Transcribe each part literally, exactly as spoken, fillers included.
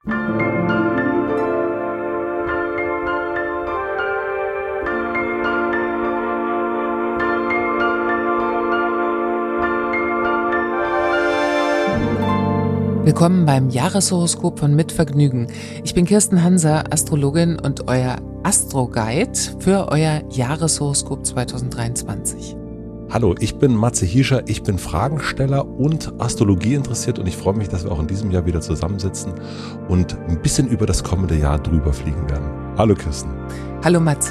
Willkommen beim Jahreshoroskop von Mit Vergnügen. Ich bin Kirsten Hanser, Astrologin und euer Astro-Guide für euer Jahreshoroskop zwanzig dreiundzwanzig. Hallo, ich bin Matze Hiescher, ich bin Fragensteller und Astrologie interessiert und ich freue mich, dass wir auch in diesem Jahr wieder zusammensitzen und ein bisschen über das kommende Jahr drüber fliegen werden. Hallo Kirsten. Hallo Matze.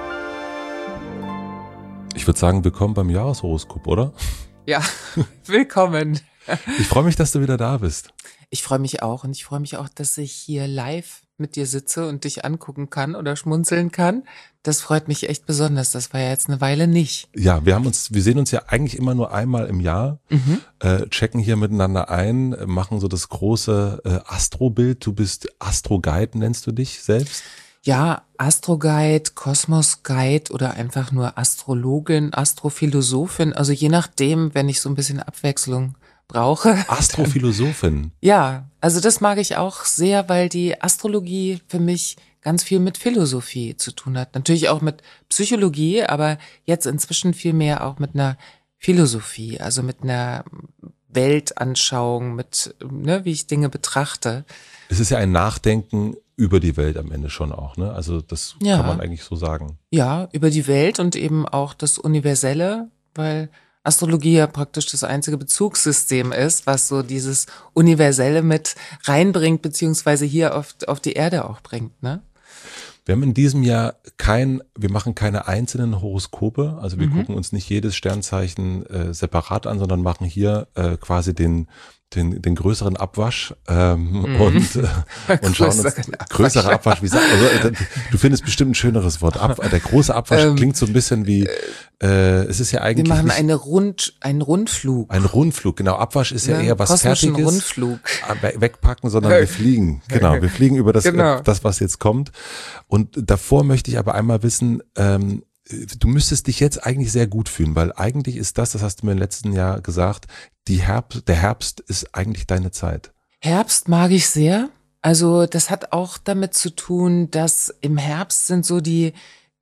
Ich würde sagen, willkommen beim Jahreshoroskop, oder? Ja, willkommen. Ich freue mich, dass du wieder da bist. Ich freue mich auch und ich freue mich auch, dass ich hier live mit dir sitze und dich angucken kann oder schmunzeln kann. Das freut mich echt besonders. Das war ja jetzt eine Weile nicht. Ja, wir haben uns, wir sehen uns ja eigentlich immer nur einmal im Jahr, mhm. äh, checken hier miteinander ein, machen so das große äh, Astro-Bild. Du bist Astro-Guide, nennst du dich selbst? Ja, Astro-Guide, Kosmos-Guide oder einfach nur Astrologin, Astrophilosophin. Also je nachdem, wenn ich so ein bisschen Abwechslung brauche. Astrophilosophin. Ja, also das mag ich auch sehr, weil die Astrologie für mich ganz viel mit Philosophie zu tun hat. Natürlich auch mit Psychologie, aber jetzt inzwischen viel mehr auch mit einer Philosophie, also mit einer Weltanschauung, mit, ne, wie ich Dinge betrachte. Es ist ja ein Nachdenken über die Welt am Ende schon auch, ne? Also das ja. kann man eigentlich so sagen. Ja, über die Welt und eben auch das Universelle, weil Astrologie ja praktisch das einzige Bezugssystem ist, was so dieses Universelle mit reinbringt, beziehungsweise hier auf, auf die Erde auch bringt, ne? Wir haben in diesem Jahr kein, wir machen keine einzelnen Horoskope, also wir mhm. gucken uns nicht jedes Sternzeichen äh, separat an, sondern machen hier äh, quasi den den den größeren Abwasch ähm, mhm. und äh, und schauen uns größere Abwasch, wie sagt also, äh, du findest bestimmt ein schöneres Wort. Ab, der große Abwasch ähm, klingt so ein bisschen wie äh, es ist ja eigentlich wir machen nicht, eine Rund einen Rundflug. Ein Rundflug, genau. Abwasch ist ja, ja eher was Fertiges. Rundflug. Wegpacken, sondern wir fliegen. Genau, wir fliegen über das genau. das was jetzt kommt. Und davor möchte ich aber einmal wissen, ähm, du müsstest dich jetzt eigentlich sehr gut fühlen, weil eigentlich ist das, das hast du mir im letzten Jahr gesagt, die Herbst, der Herbst ist eigentlich deine Zeit. Herbst mag ich sehr. Also das hat auch damit zu tun, dass im Herbst sind so die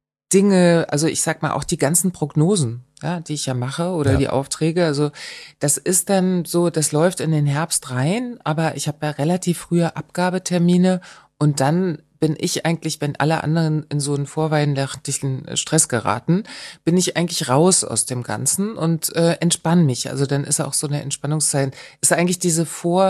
Dinge, also ich sag mal auch die ganzen Prognosen, ja, die ich ja mache oder ja. die Aufträge. Also das ist dann so, das läuft in den Herbst rein, aber ich habe ja relativ frühe Abgabetermine und dann bin ich eigentlich, wenn alle anderen in so einen vorweihnachtlichen Stress geraten, bin ich eigentlich raus aus dem Ganzen und äh, entspann mich. Also dann ist auch so eine Entspannungszeit, ist eigentlich diese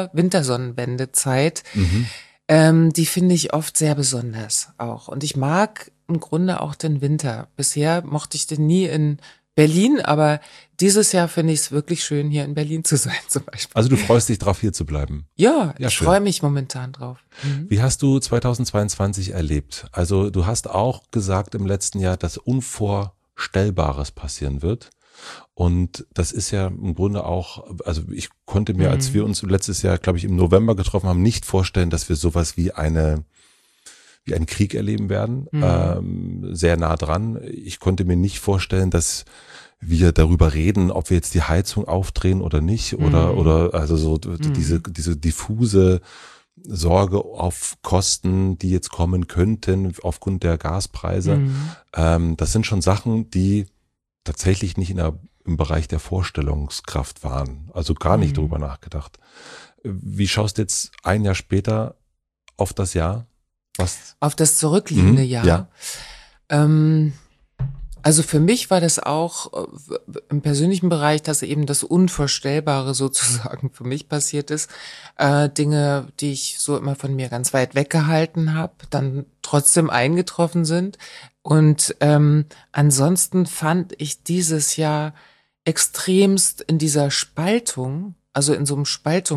Vor-Wintersonnenwende-Zeit, mhm. ähm, die finde ich oft sehr besonders auch. Und ich mag im Grunde auch den Winter. Bisher mochte ich den nie in Berlin, aber dieses Jahr finde ich es wirklich schön, hier in Berlin zu sein zum Beispiel. Also du freust dich drauf, hier zu bleiben? Ja, ja ich freue mich momentan drauf. Mhm. Wie hast du zwanzig zweiundzwanzig erlebt? Also du hast auch gesagt im letzten Jahr, dass Unvorstellbares passieren wird. Und das ist ja im Grunde auch, also ich konnte mir, mhm. als wir uns letztes Jahr, glaube ich, im November getroffen haben, nicht vorstellen, dass wir sowas wie eine wie einen Krieg erleben werden, mhm. ähm, sehr nah dran. Ich konnte mir nicht vorstellen, dass wir darüber reden, ob wir jetzt die Heizung aufdrehen oder nicht, oder, mhm. oder, also so, mhm. diese, diese diffuse Sorge auf Kosten, die jetzt kommen könnten, aufgrund der Gaspreise. Mhm. Ähm, das sind schon Sachen, die tatsächlich nicht in der, im Bereich der Vorstellungskraft waren. Also gar nicht mhm. drüber nachgedacht. Wie schaust du jetzt ein Jahr später auf das Jahr? Was? Auf das zurückliegende mhm, Jahr. Ja. Ähm, also für mich war das auch im persönlichen Bereich, dass eben das Unvorstellbare sozusagen für mich passiert ist. Äh, Dinge, die ich so immer von mir ganz weit weggehalten habe, dann trotzdem eingetroffen sind. Und ähm, ansonsten fand ich dieses Jahr extremst in dieser Spaltung, also in so einem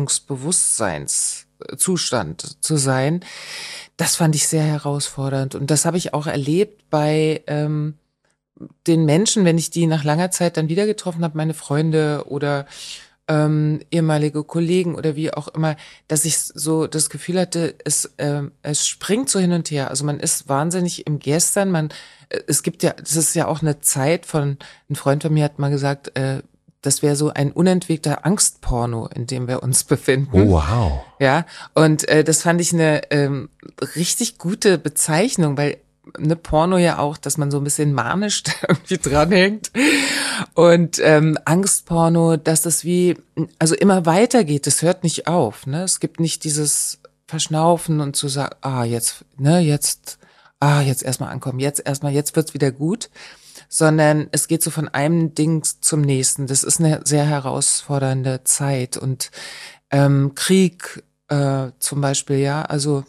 Spaltungsbewusstseinszustand zu sein. Das fand ich sehr herausfordernd und das habe ich auch erlebt bei ähm, den Menschen, wenn ich die nach langer Zeit dann wieder getroffen habe, meine Freunde oder ähm, ehemalige Kollegen oder wie auch immer, dass ich so das Gefühl hatte, es ähm, es springt so hin und her. Also man ist wahnsinnig im Gestern. Man, äh, es gibt ja, das ist ja auch eine Zeit von, ein Freund von mir hat mal gesagt, äh, das wäre so ein unentwegter Angstporno, in dem wir uns befinden. Oh, wow. Ja, und äh, das fand ich eine ähm, richtig gute Bezeichnung, weil eine Porno ja auch, dass man so ein bisschen manisch irgendwie dranhängt. Und ähm, Angstporno, dass das wie, also immer weitergeht, das hört nicht auf. Ne? Es gibt nicht dieses Verschnaufen und zu sagen, ah, jetzt, ne, jetzt, ah, jetzt erstmal ankommen, jetzt erstmal, jetzt wird's wieder gut. Sondern es geht so von einem Ding zum nächsten. Das ist eine sehr herausfordernde Zeit. Und ähm, Krieg äh, zum Beispiel, ja, also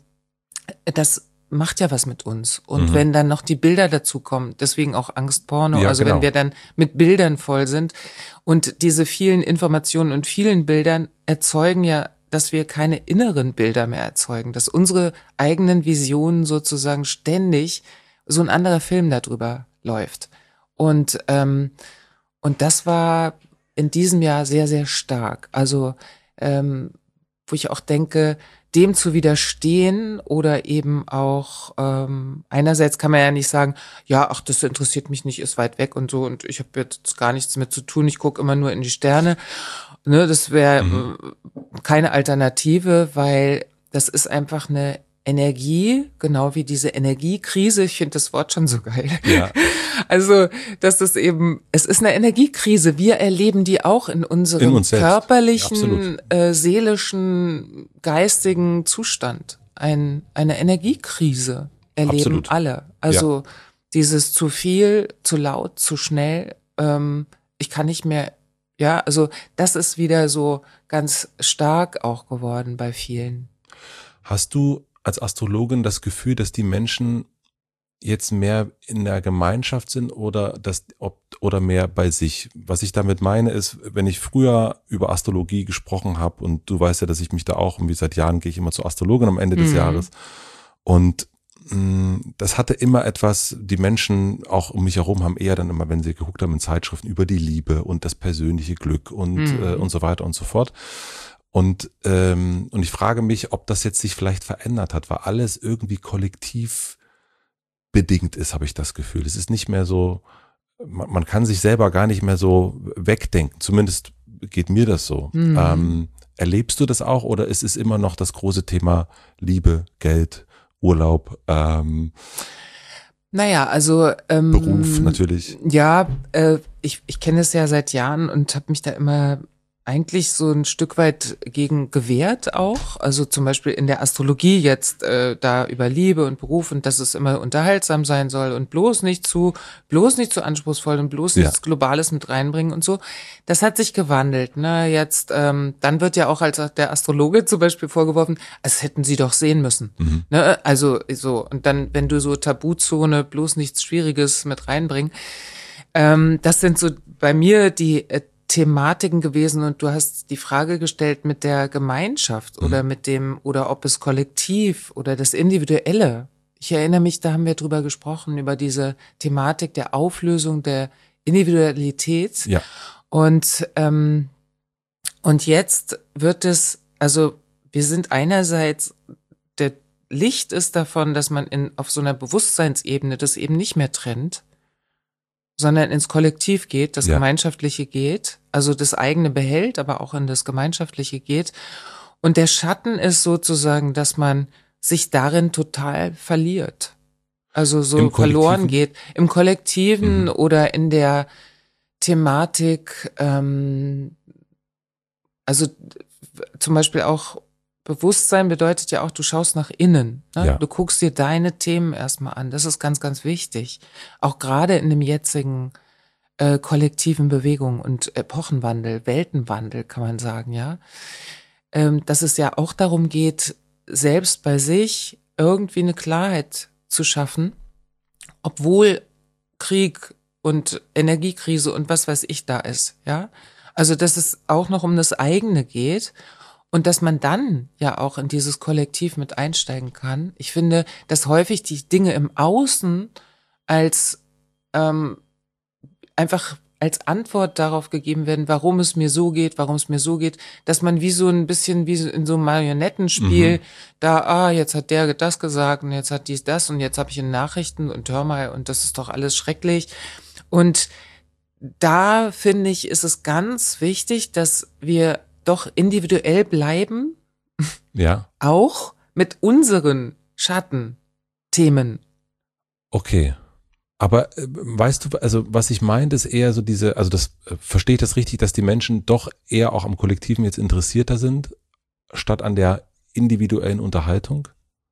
das macht ja was mit uns. Und Mhm. wenn dann noch die Bilder dazu kommen, deswegen auch Angstporno, Ja, also genau. wenn wir dann mit Bildern voll sind und diese vielen Informationen und vielen Bildern erzeugen ja, dass wir keine inneren Bilder mehr erzeugen, dass unsere eigenen Visionen sozusagen ständig so ein anderer Film darüber läuft. Und ähm, und das war in diesem Jahr sehr, sehr stark. Also ähm, wo ich auch denke, dem zu widerstehen oder eben auch ähm, einerseits kann man ja nicht sagen, ja, ach, das interessiert mich nicht, ist weit weg und so und ich habe jetzt gar nichts mit zu tun, ich gucke immer nur in die Sterne. Ne, das wäre Mhm. keine Alternative, weil das ist einfach eine Energie, genau wie diese Energiekrise. Ich finde das Wort schon so geil. Ja. Also, dass das eben, es ist eine Energiekrise. Wir erleben die auch in unserem In uns selbst. körperlichen, Ja, äh, seelischen, geistigen Zustand. Ein, eine Energiekrise erleben Absolut. alle. Also dieses zu viel, zu laut, zu schnell. Ähm, ich kann nicht mehr. Ja, also das ist wieder so ganz stark auch geworden bei vielen. Hast du als Astrologin das Gefühl, dass die Menschen jetzt mehr in der Gemeinschaft sind oder das ob oder mehr bei sich? Was ich damit meine ist, wenn ich früher über Astrologie gesprochen habe und du weißt ja, dass ich mich da auch, und wie seit Jahren gehe ich immer zur Astrologin am Ende des Mhm. Jahres und mh, das hatte immer etwas, die Menschen auch um mich herum haben eher dann immer, wenn sie geguckt haben in Zeitschriften, über die Liebe und das persönliche Glück und Mhm. äh, und so weiter und so fort. Und, ähm, und ich frage mich, ob das jetzt sich vielleicht verändert hat, weil alles irgendwie kollektiv bedingt ist, habe ich das Gefühl. Es ist nicht mehr so, man, man kann sich selber gar nicht mehr so wegdenken. Zumindest geht mir das so. Mhm. Ähm, erlebst du das auch oder ist es immer noch das große Thema Liebe, Geld, Urlaub, ähm, Naja, also ähm, Beruf natürlich? Ja, äh, ich, ich kenne es ja seit Jahren und habe mich da immer eigentlich so ein Stück weit gegen gewehrt auch. Also zum Beispiel in der Astrologie jetzt äh, da über Liebe und Beruf und dass es immer unterhaltsam sein soll und bloß nicht zu, bloß nicht zu anspruchsvoll und bloß Ja. nichts Globales mit reinbringen und so. Das hat sich gewandelt. Ne? Jetzt, ähm, dann wird ja auch als der Astrologe zum Beispiel vorgeworfen, das hätten sie doch sehen müssen. Mhm. Ne? Also so, und dann, wenn du so Tabuzone, bloß nichts Schwieriges mit reinbringen, ähm, das sind so bei mir die äh, Thematiken gewesen und du hast die Frage gestellt mit der Gemeinschaft Mhm. oder mit dem, oder ob es kollektiv oder das Individuelle. Ich erinnere mich, da haben wir drüber gesprochen, über diese Thematik der Auflösung der Individualität. Ja. Und, ähm, und jetzt wird es, also wir sind einerseits, der Licht ist davon, dass man in, auf so einer Bewusstseinsebene das eben nicht mehr trennt, sondern ins Kollektiv geht, das Ja. Gemeinschaftliche geht, also das eigene behält, aber auch in das Gemeinschaftliche geht. Und der Schatten ist sozusagen, dass man sich darin total verliert. Also so Im verloren Kollektiven? geht. Im Kollektiven Mhm. oder in der Thematik, ähm, also zum Beispiel auch Bewusstsein bedeutet ja auch, du schaust nach innen. Ne? Ja. Du guckst dir deine Themen erstmal an. Das ist ganz, ganz wichtig. Auch gerade in dem jetzigen äh, kollektiven Bewegung und Epochenwandel, Weltenwandel, kann man sagen, ja. Ähm, dass es ja auch darum geht, selbst bei sich irgendwie eine Klarheit zu schaffen, obwohl Krieg und Energiekrise und was weiß ich da ist, ja. Also, dass es auch noch um das eigene geht. Und dass man dann ja auch in dieses Kollektiv mit einsteigen kann. Ich finde, dass häufig die Dinge im Außen als ähm, einfach als Antwort darauf gegeben werden, warum es mir so geht, warum es mir so geht, dass man wie so ein bisschen wie so in so einem Marionettenspiel Mhm. da, ah, jetzt hat der das gesagt und jetzt hat dies das und jetzt habe ich in Nachrichten und hör mal und das ist doch alles schrecklich. Und da finde ich, ist es ganz wichtig, dass wir doch individuell bleiben, Ja. auch mit unseren Schattenthemen. Okay. Aber äh, weißt du, also was ich meine, ist eher so diese, also das äh, verstehe ich das richtig, dass die Menschen doch eher auch am Kollektiven jetzt interessierter sind, statt an der individuellen Unterhaltung?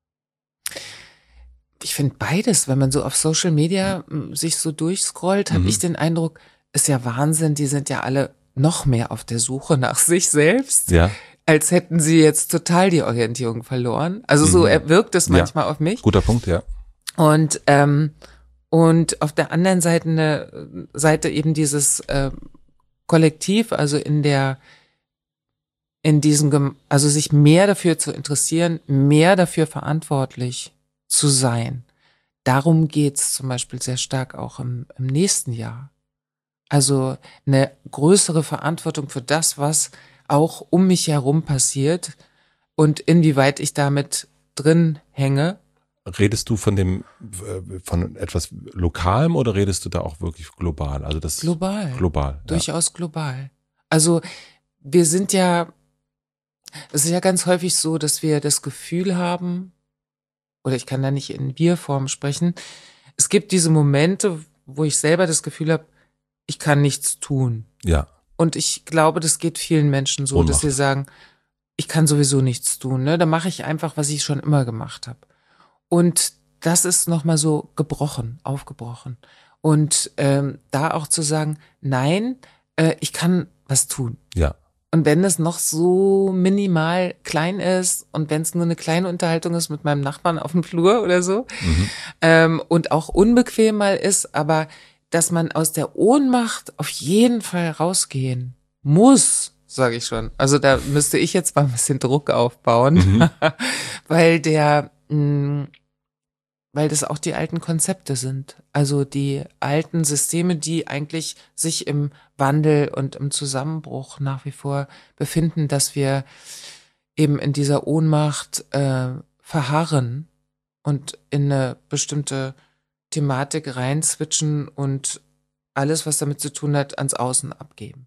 Ich finde beides, wenn man so auf Social Media m, sich so durchscrollt, habe Mhm. ich den Eindruck, ist ja Wahnsinn, die sind ja alle noch mehr auf der Suche nach sich selbst, Ja. als hätten sie jetzt total die Orientierung verloren. Also so Mhm. wirkt es Ja. manchmal auf mich. Guter Punkt, ja. Und ähm, und auf der anderen Seite eine Seite eben dieses äh, Kollektiv, also in der in diesem, Gem- also sich mehr dafür zu interessieren, mehr dafür verantwortlich zu sein. Darum geht's zum Beispiel sehr stark auch im, im nächsten Jahr. Also eine größere Verantwortung für das, was auch um mich herum passiert und inwieweit ich damit drin hänge. Redest du von dem, äh, von etwas Lokalem oder redest du da auch wirklich global? Also das Global. Global. Ja. Durchaus global. Also wir sind ja, es ist ja ganz häufig so, dass wir das Gefühl haben, oder ich kann da nicht in Wir-Form sprechen, es gibt diese Momente, wo ich selber das Gefühl habe, ich kann nichts tun. Ja. Und ich glaube, das geht vielen Menschen so, Ohnmacht. dass sie sagen, ich kann sowieso nichts tun, ne? Da mache ich einfach, was ich schon immer gemacht habe. Und das ist nochmal so gebrochen, aufgebrochen. Und ähm, da auch zu sagen, nein, äh, ich kann was tun. Ja. Und wenn es noch so minimal klein ist und wenn es nur eine kleine Unterhaltung ist mit meinem Nachbarn auf dem Flur oder so Mhm. ähm, und auch unbequem mal ist, aber dass man aus der Ohnmacht auf jeden Fall rausgehen muss, sage ich schon. Also da müsste ich jetzt mal ein bisschen Druck aufbauen, Mhm. weil der, mh, weil das auch die alten Konzepte sind. Also die alten Systeme, die eigentlich sich im Wandel und im Zusammenbruch nach wie vor befinden, dass wir eben in dieser Ohnmacht äh, verharren und in eine bestimmte Thematik reinzwitschen und alles, was damit zu tun hat, ans Außen abgeben.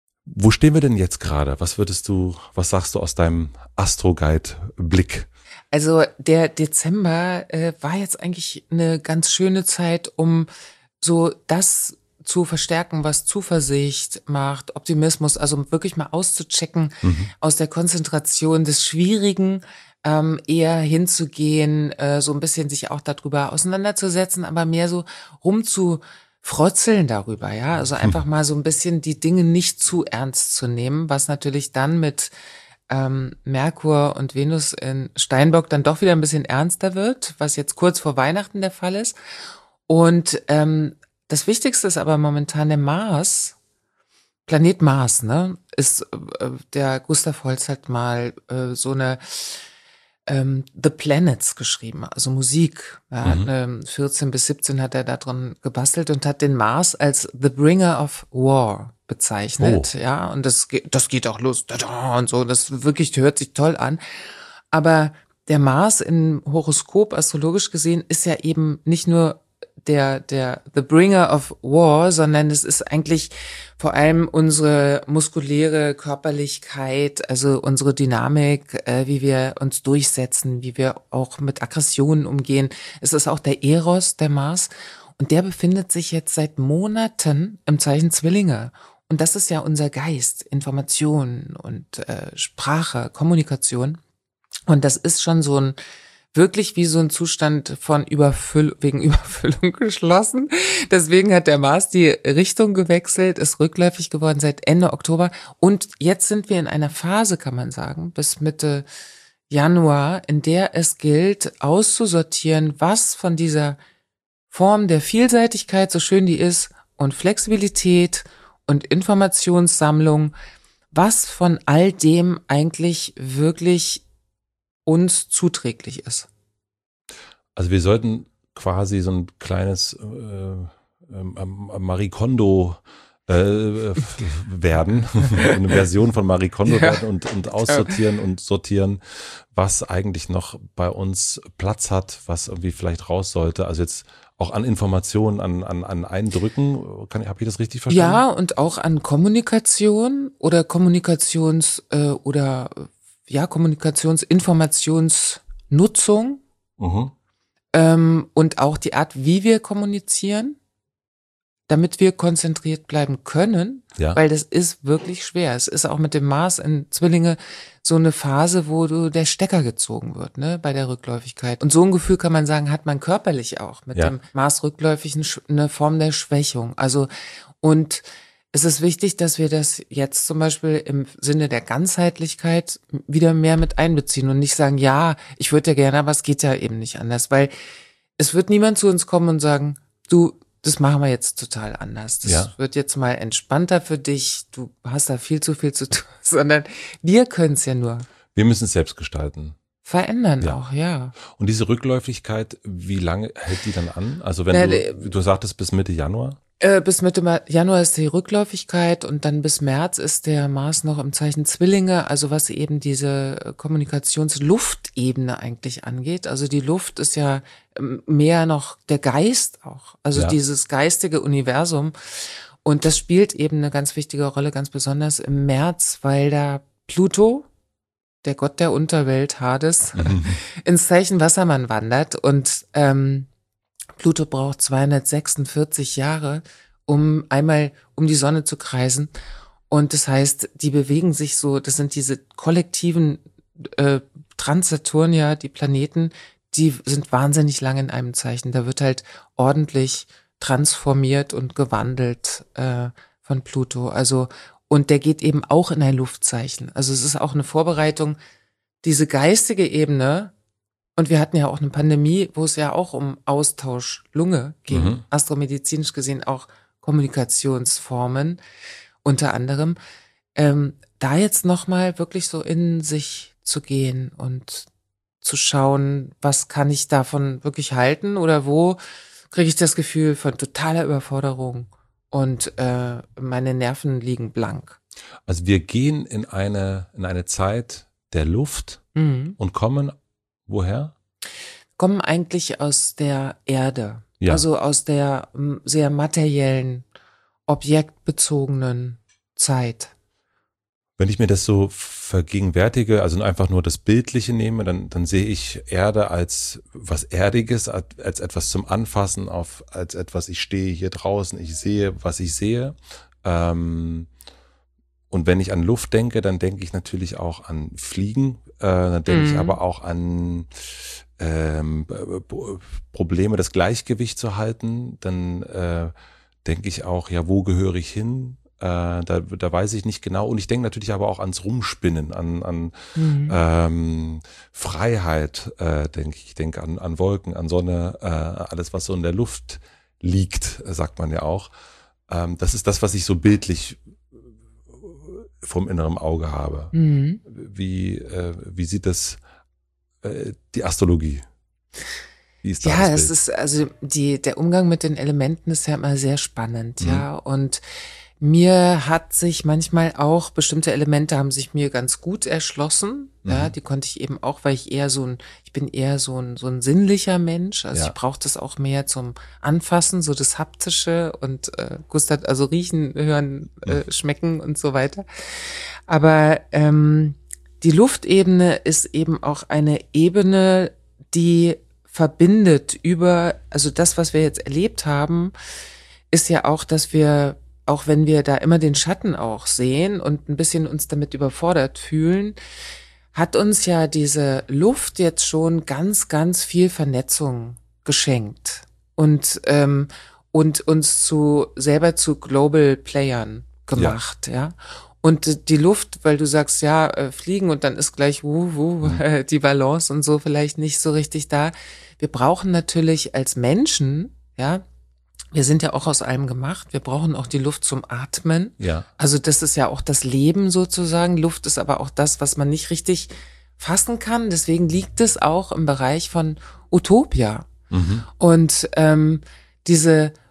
Wo stehen wir denn jetzt gerade? Was würdest du, was sagst du aus deinem Astro-Guide-Blick? Also der Dezember äh, war jetzt eigentlich eine ganz schöne Zeit, um so das zu verstärken, was Zuversicht macht, Optimismus, also wirklich mal auszuchecken, Mhm. aus der Konzentration des Schwierigen ähm, eher hinzugehen, äh, so ein bisschen sich auch darüber auseinanderzusetzen, aber mehr so rumzufrotzeln darüber, ja, also einfach mal so ein bisschen die Dinge nicht zu ernst zu nehmen, was natürlich dann mit ähm, Merkur und Venus in Steinbock dann doch wieder ein bisschen ernster wird, was jetzt kurz vor Weihnachten der Fall ist. Und ähm, das Wichtigste ist aber momentan der Mars, Planet Mars, ne, ist, äh, der Gustav Holst hat mal äh, so eine ähm, The Planets geschrieben, also Musik. Ja, Mhm. ähm, vierzehn bis siebzehn hat er da drin gebastelt und hat den Mars als The Bringer of War bezeichnet. Oh. Ja, und das, geht- das geht auch los. Tada, und so, das wirklich hört sich toll an. Aber der Mars im Horoskop astrologisch gesehen ist ja eben nicht nur der, der, the bringer of war, sondern es ist eigentlich vor allem unsere muskuläre Körperlichkeit, also unsere Dynamik, äh, wie wir uns durchsetzen, wie wir auch mit Aggressionen umgehen. Es ist auch der Eros, der Mars. Und der befindet sich jetzt seit Monaten im Zeichen Zwillinge. Und das ist ja unser Geist, Information und äh, Sprache, Kommunikation. Und das ist schon so ein, wirklich wie so ein Zustand von Überfüll wegen Überfüllung geschlossen. Deswegen hat der Mars die Richtung gewechselt, ist rückläufig geworden seit Ende Oktober. Und jetzt sind wir in einer Phase, kann man sagen, bis Mitte Januar, in der es gilt, auszusortieren, was von dieser Form der Vielseitigkeit, so schön die ist, und Flexibilität und Informationssammlung, was von all dem eigentlich wirklich uns zuträglich ist. Also wir sollten quasi so ein kleines äh, ähm, Marie Kondo äh, werden, eine Version von Marie Kondo Ja. werden und, und aussortieren und sortieren, was eigentlich noch bei uns Platz hat, was irgendwie vielleicht raus sollte. Also jetzt auch an Informationen, an, an, an Eindrücken. Kann, habe ich das richtig verstanden? Ja, und auch an Kommunikation oder Kommunikations- äh, oder ja, Kommunikationsinformationsnutzung Mhm. ähm, und auch die Art, wie wir kommunizieren, damit wir konzentriert bleiben können, Ja. weil das ist wirklich schwer. Es ist auch mit dem Mars in Zwillinge so eine Phase, wo du der Stecker gezogen wird, ne, bei der Rückläufigkeit. Und so ein Gefühl kann man sagen, hat man körperlich auch mit Ja. dem Mars rückläufig eine Form der Schwächung. Also, und es ist wichtig, dass wir das jetzt zum Beispiel im Sinne der Ganzheitlichkeit wieder mehr mit einbeziehen und nicht sagen, ja, ich würde ja gerne, aber es geht ja eben nicht anders, weil es wird niemand zu uns kommen und sagen, du, das machen wir jetzt total anders. Das Ja. wird jetzt mal entspannter für dich. Du hast da viel zu viel zu tun, sondern wir können es ja nur Wir müssen es selbst gestalten. verändern Ja. auch, ja. Und diese Rückläufigkeit, wie lange hält die dann an? Also wenn Na, du, du sagtest bis Mitte Januar? Äh, bis Mitte Ma- Januar ist die Rückläufigkeit und dann bis März ist der Mars noch im Zeichen Zwillinge, also was eben diese Kommunikationsluftebene eigentlich angeht. Also die Luft ist ja ähm, mehr noch der Geist auch, also Ja. dieses geistige Universum. Und das spielt eben eine ganz wichtige Rolle, ganz besonders im März, weil da Pluto, der Gott der Unterwelt, Hades, Mhm. ins Zeichen Wassermann wandert und ähm, Pluto braucht zweihundertsechsundvierzig Jahre, um einmal um die Sonne zu kreisen. Und das heißt, die bewegen sich so, das sind diese kollektiven äh, Trans-Saturnier, die Planeten, die sind wahnsinnig lang in einem Zeichen. Da wird halt ordentlich transformiert und gewandelt äh, von Pluto. Also, und der geht eben auch in ein Luftzeichen. Also es ist auch eine Vorbereitung, diese geistige Ebene. Und wir hatten ja auch eine Pandemie, wo es ja auch um Austausch Lunge ging, Mhm. astromedizinisch gesehen auch Kommunikationsformen unter anderem. Ähm, da jetzt nochmal wirklich so in sich zu gehen und zu schauen, was kann ich davon wirklich halten oder wo kriege ich das Gefühl von totaler Überforderung und äh, meine Nerven liegen blank. Also wir gehen in eine, in eine Zeit der Luft Mhm. und kommen woher? Kommen eigentlich aus der Erde, Ja. also aus der m, sehr materiellen, objektbezogenen Zeit. Wenn ich mir das so vergegenwärtige, also einfach nur das Bildliche nehme, dann, dann sehe ich Erde als was Erdiges, als als etwas zum Anfassen, auf, als etwas, ich stehe hier draußen, ich sehe, was ich sehe. Ähm, und wenn ich an Luft denke, dann denke ich natürlich auch an Fliegen, äh, dann denke ich Mhm. aber auch an ähm, P- Probleme, das Gleichgewicht zu halten. Dann äh, denke ich auch, ja, wo gehöre ich hin? Äh, da, da weiß ich nicht genau. Und ich denke natürlich aber auch ans Rumspinnen, an, an Mhm. ähm, Freiheit, äh, denke ich. Ich denke an, an Wolken, an Sonne, äh, alles, was so in der Luft liegt, äh, sagt man ja auch. Ähm, das ist das, was ich so bildlich vom inneren Auge habe. Mhm. Wie, äh, wie sieht das äh, die Astrologie? Wie ist da Ja, das es Bild? ist, also die, der Umgang mit den Elementen ist ja immer sehr spannend, Mhm. ja. Und mir hat sich manchmal auch, bestimmte Elemente haben sich mir ganz gut erschlossen. Ja, Mhm. die konnte ich eben auch, weil ich eher so ein, ich bin eher so ein, so ein sinnlicher Mensch. Also Ja. ich brauche das auch mehr zum Anfassen, so das Haptische und äh, Gustav, also riechen, hören, äh, schmecken und so weiter. Aber ähm, die Luftebene ist eben auch eine Ebene, die verbindet über, also das, was wir jetzt erlebt haben, ist ja auch, dass wir, auch wenn wir da immer den Schatten auch sehen und ein bisschen uns damit überfordert fühlen, hat uns ja diese Luft jetzt schon ganz, ganz viel Vernetzung geschenkt und ähm, und uns zu selber zu Global Playern gemacht, ja. Und die Luft, weil du sagst, ja, äh, fliegen und dann ist gleich wuh, wuh, äh, die Balance und so vielleicht nicht so richtig da. Wir brauchen natürlich als Menschen, ja, wir sind ja auch aus allem gemacht, wir brauchen auch die Luft zum Atmen. Ja. Also das ist ja auch das Leben sozusagen. Luft ist aber auch das, was man nicht richtig fassen kann. Deswegen liegt es auch im Bereich von Utopia. Mhm. Und ähm, diese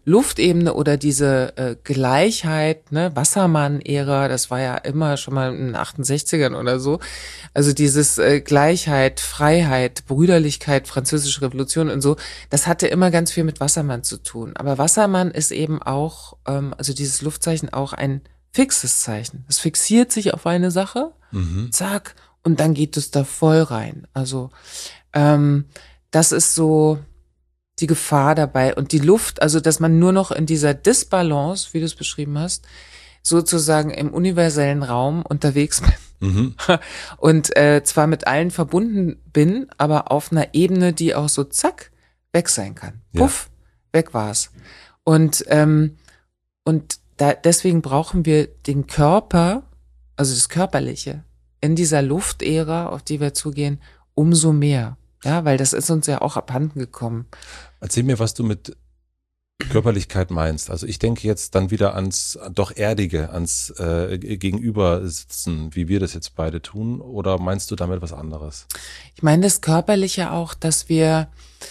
Luftebene oder diese äh, Gleichheit, ne, Wassermann-Ära, das war ja immer schon mal in den achtundsechzigern oder so. Also dieses äh, Gleichheit, Freiheit, Brüderlichkeit, Französische Revolution und so, das hatte immer ganz viel mit Wassermann zu tun. Aber Wassermann ist eben auch, ähm, also dieses Luftzeichen auch ein fixes Zeichen. Es fixiert sich auf eine Sache, mhm. zack, und dann geht es da voll rein. Also ähm, das ist so die Gefahr dabei. Und die Luft, also dass man nur noch in dieser Disbalance, wie du es beschrieben hast, sozusagen im universellen Raum unterwegs bin. Mhm. Und äh, zwar mit allen verbunden bin, aber auf einer Ebene, die auch so zack, weg sein kann. Puff, ja. Weg war's. Und, ähm, und da, deswegen brauchen wir den Körper, also das Körperliche, in dieser Luftära, auf die wir zugehen, umso mehr. Ja, weil das ist uns ja auch abhanden gekommen. Erzähl mir, was du mit Körperlichkeit meinst. Also ich denke jetzt dann wieder ans doch Erdige, ans äh, Gegenübersitzen, wie wir das jetzt beide tun. Oder meinst du damit was anderes? Ich meine das Körperliche auch, dass wir,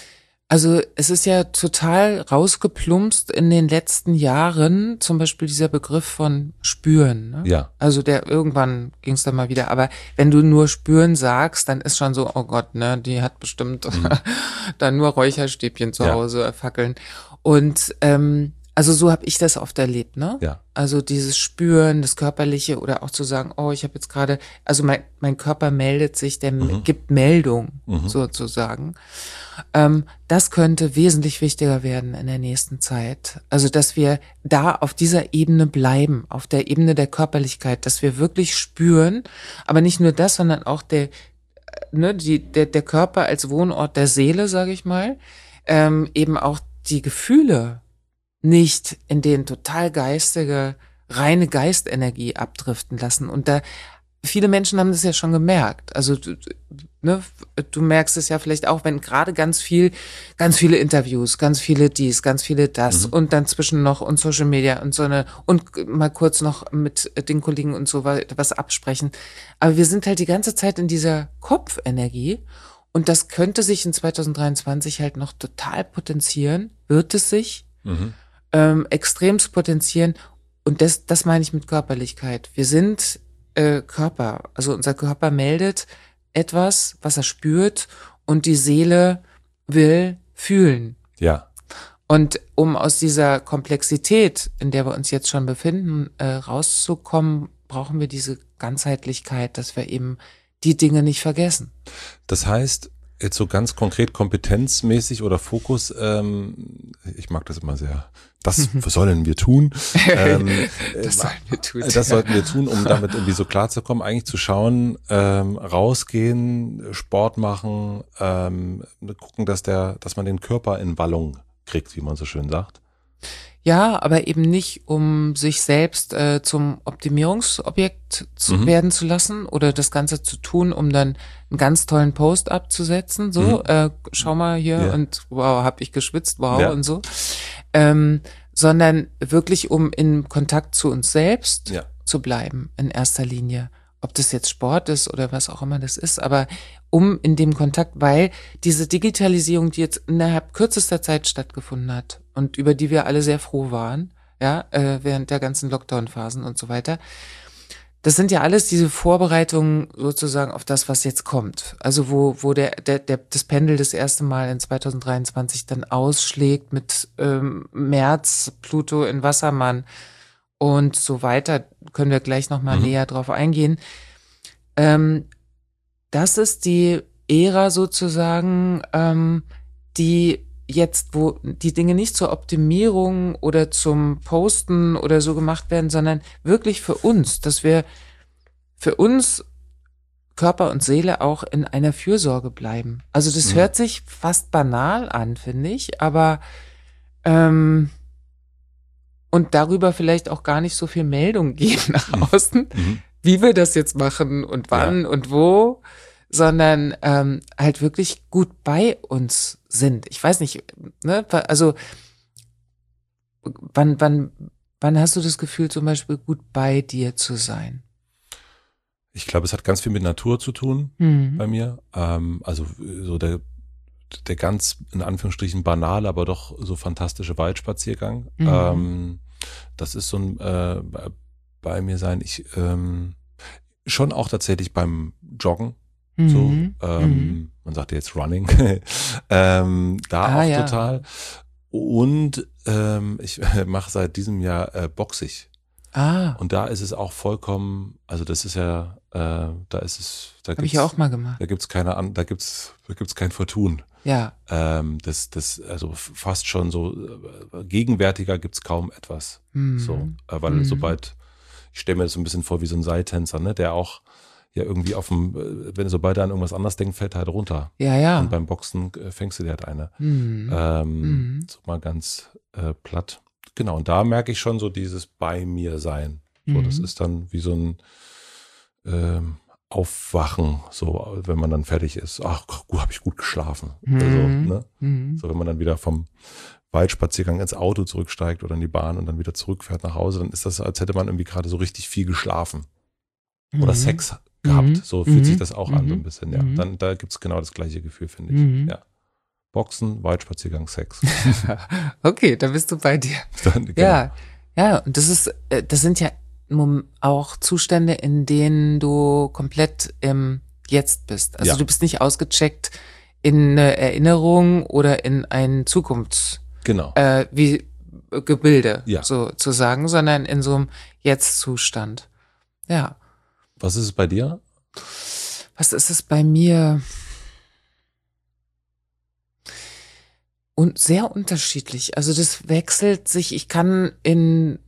also es ist ja total rausgeplumpst in den letzten Jahren, zum Beispiel dieser Begriff von Spüren. Ne? Ja. Also der irgendwann ging es dann mal wieder, aber wenn du nur Spüren sagst, dann ist schon so, oh Gott, ne, die hat bestimmt mhm. dann nur Räucherstäbchen zu ja. Hause, Fackeln. Und ähm, also so habe ich das oft erlebt, ne? Ja. Also dieses Spüren, das Körperliche oder auch zu sagen, oh, ich habe jetzt gerade, also mein mein Körper meldet sich, der mhm. gibt Meldung mhm. sozusagen. Ähm, das könnte wesentlich wichtiger werden in der nächsten Zeit. Also dass wir da auf dieser Ebene bleiben, auf der Ebene der Körperlichkeit, dass wir wirklich spüren, aber nicht nur das, sondern auch der, ne, die der der Körper als Wohnort der Seele, sage ich mal, ähm, eben auch die Gefühle nicht in den total geistige, reine Geistenergie abdriften lassen. Und da, viele Menschen haben das ja schon gemerkt. Also, du, ne, du merkst es ja vielleicht auch, wenn gerade ganz viel, ganz viele Interviews, ganz viele dies, ganz viele das mhm. und dann zwischen noch und Social Media und so eine, und mal kurz noch mit den Kollegen und so was absprechen. Aber wir sind halt die ganze Zeit in dieser Kopfenergie. Und das könnte sich in zweitausenddreiundzwanzig halt noch total potenzieren, wird es sich, mhm. ähm, extremst potenzieren. Und das, das meine ich mit Körperlichkeit. Wir sind äh, Körper, also unser Körper meldet etwas, was er spürt, und die Seele will fühlen. Ja. Und um aus dieser Komplexität, in der wir uns jetzt schon befinden, äh, rauszukommen, brauchen wir diese Ganzheitlichkeit, dass wir eben die Dinge nicht vergessen. Das heißt, jetzt so ganz konkret kompetenzmäßig oder Fokus, ähm, ich mag das immer sehr, das sollen wir tun. Ähm, das sollen wir tun. Das sollten wir tun, um damit irgendwie so klar zu kommen, eigentlich zu schauen, ähm, rausgehen, Sport machen, ähm, gucken, dass der, dass man den Körper in Wallung kriegt, wie man so schön sagt. Ja, aber eben nicht, um sich selbst äh, zum Optimierungsobjekt zu mhm. werden zu lassen oder das Ganze zu tun, um dann einen ganz tollen Post abzusetzen. So, mhm. äh, schau mal hier ja. und wow, hab ich geschwitzt, wow ja. und so. Ähm, sondern wirklich, um in Kontakt zu uns selbst ja. zu bleiben in erster Linie. Ob das jetzt Sport ist oder was auch immer das ist, aber um in dem Kontakt, weil diese Digitalisierung, die jetzt innerhalb kürzester Zeit stattgefunden hat und über die wir alle sehr froh waren, ja, äh, während der ganzen Lockdown-Phasen und so weiter, das sind ja alles diese Vorbereitungen sozusagen auf das, was jetzt kommt. Also wo wo der der, der das Pendel das erste Mal in zweitausenddreiundzwanzig dann ausschlägt mit ähm, März, Pluto in Wassermann und so weiter, können wir gleich nochmal mhm. näher drauf eingehen. Ähm, das ist die Ära sozusagen, ähm, die jetzt, wo die Dinge nicht zur Optimierung oder zum Posten oder so gemacht werden, sondern wirklich für uns, dass wir für uns Körper und Seele auch in einer Fürsorge bleiben. Also das mhm. hört sich fast banal an, finde ich, aber ähm, und darüber vielleicht auch gar nicht so viel Meldung geben nach außen, mhm. wie wir das jetzt machen und wann ja. und wo, sondern ähm, halt wirklich gut bei uns sind. Ich weiß nicht, ne, also wann, wann, wann hast du das Gefühl, zum Beispiel gut bei dir zu sein? Ich glaube, es hat ganz viel mit Natur zu tun mhm. bei mir. Ähm, also so der der ganz, in Anführungsstrichen, banale, aber doch so fantastische Waldspaziergang. Mhm. Ähm, das ist so ein äh, bei mir sein. Ich ähm, schon auch tatsächlich beim Joggen. So, Mhm. ähm, Mhm. man sagt ja jetzt Running, ähm, da Ah, auch ja. total. Und ähm, ich mache seit diesem Jahr äh, boxe ich. Ah, Und da ist es auch vollkommen, also das ist ja, äh, da ist es, da habe ich ja gibt's, auch mal gemacht. da gibt's keine an, da gibt's, da gibt's kein Vertun. Ja. Ähm, das, das, also f- fast schon so äh, gegenwärtiger gibt's kaum etwas. So, Mhm. äh, weil Mhm. sobald, ich stelle mir das so ein bisschen vor wie so ein Seiltänzer, ne, der auch ja irgendwie auf dem, äh, wenn sobald er an irgendwas anderes denkt, fällt er halt runter. Ja, Und ja. beim Boxen äh, fängst du dir halt eine. Mhm. Ähm, Mhm. so mal ganz äh, platt. Genau, und da merke ich schon so dieses bei mir sein. So, das Mhm. ist dann wie so ein ähm, Aufwachen, so wenn man dann fertig ist. Ach, gut, habe ich gut geschlafen. Also, Mhm. ne? Mhm. So, wenn man dann wieder vom Waldspaziergang ins Auto zurücksteigt oder in die Bahn und dann wieder zurückfährt nach Hause, dann ist das, als hätte man irgendwie gerade so richtig viel geschlafen. Oder Mhm. Sex gehabt. Mhm. So fühlt sich Mhm. das auch an, so ein Mhm. bisschen, ja. Mhm. Dann, da gibt's genau das gleiche Gefühl, finde ich. Mhm. Ja. Boxen, Waldspaziergang, Sex. Okay, da bist du bei dir. Dann, genau. Ja, ja, und das ist, äh, das sind ja mom- auch Zustände, in denen du komplett im Jetzt bist. Also Ja. du bist nicht ausgecheckt in eine Erinnerung oder in ein Zukunfts, Genau. äh, wie äh, Gebilde, Ja. sozusagen, sondern in so einem Jetzt-Zustand. Ja. Was ist es bei dir? Was ist es bei mir? Und sehr unterschiedlich. Also das wechselt sich. Ich kann in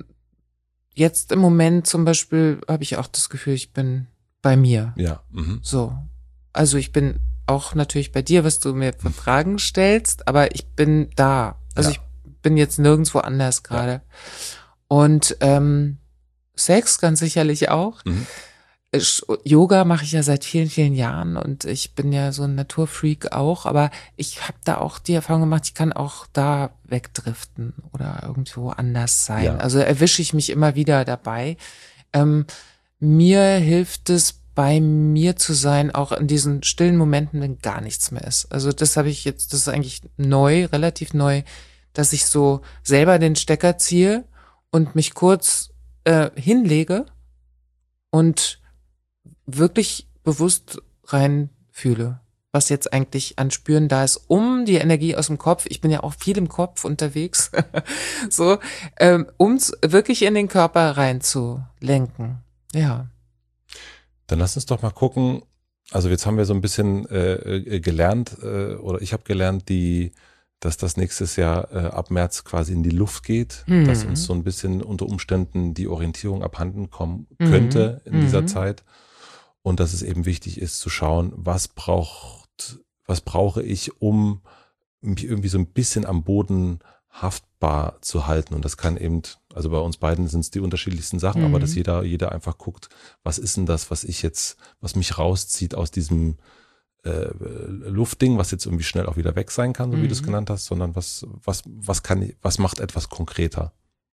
jetzt im Moment zum Beispiel habe ich auch das Gefühl, ich bin bei mir. Ja. Mhm. So. Also ich bin auch natürlich bei dir, was du mir für Fragen stellst, aber ich bin da. Also Ja. ich bin jetzt nirgendwo anders gerade. Und ähm, Sex ganz sicherlich auch. Mhm. Sch- Yoga mache ich ja seit vielen, vielen Jahren und ich bin ja so ein Naturfreak auch, aber ich habe da auch die Erfahrung gemacht, ich kann auch da wegdriften oder irgendwo anders sein. Ja. Also erwische ich mich immer wieder dabei. Ähm, mir hilft es, bei mir zu sein, auch in diesen stillen Momenten, wenn gar nichts mehr ist. Also das habe ich jetzt, das ist eigentlich neu, relativ neu, dass ich so selber den Stecker ziehe und mich kurz äh, hinlege und wirklich bewusst reinfühle, was jetzt eigentlich an Spüren da ist, um die Energie aus dem Kopf, ich bin ja auch viel im Kopf unterwegs, so, ähm, um wirklich in den Körper reinzulenken. Ja. Dann lass uns doch mal gucken. Also jetzt haben wir so ein bisschen äh, äh, gelernt, äh, oder ich habe gelernt, die, dass das nächstes Jahr äh, ab März quasi in die Luft geht, Mhm. dass uns so ein bisschen unter Umständen die Orientierung abhanden kommen Mhm. könnte in dieser Mhm. Zeit. Und dass es eben wichtig ist zu schauen, was braucht, was brauche ich, um mich irgendwie so ein bisschen am Boden haftbar zu halten. Und das kann eben, also bei uns beiden sind es die unterschiedlichsten Sachen, Mhm. aber dass jeder, jeder einfach guckt, was ist denn das, was ich jetzt, was mich rauszieht aus diesem äh, Luftding, was jetzt irgendwie schnell auch wieder weg sein kann, so wie du es Mhm. genannt hast, sondern was, was, was kann ich, was macht etwas konkreter?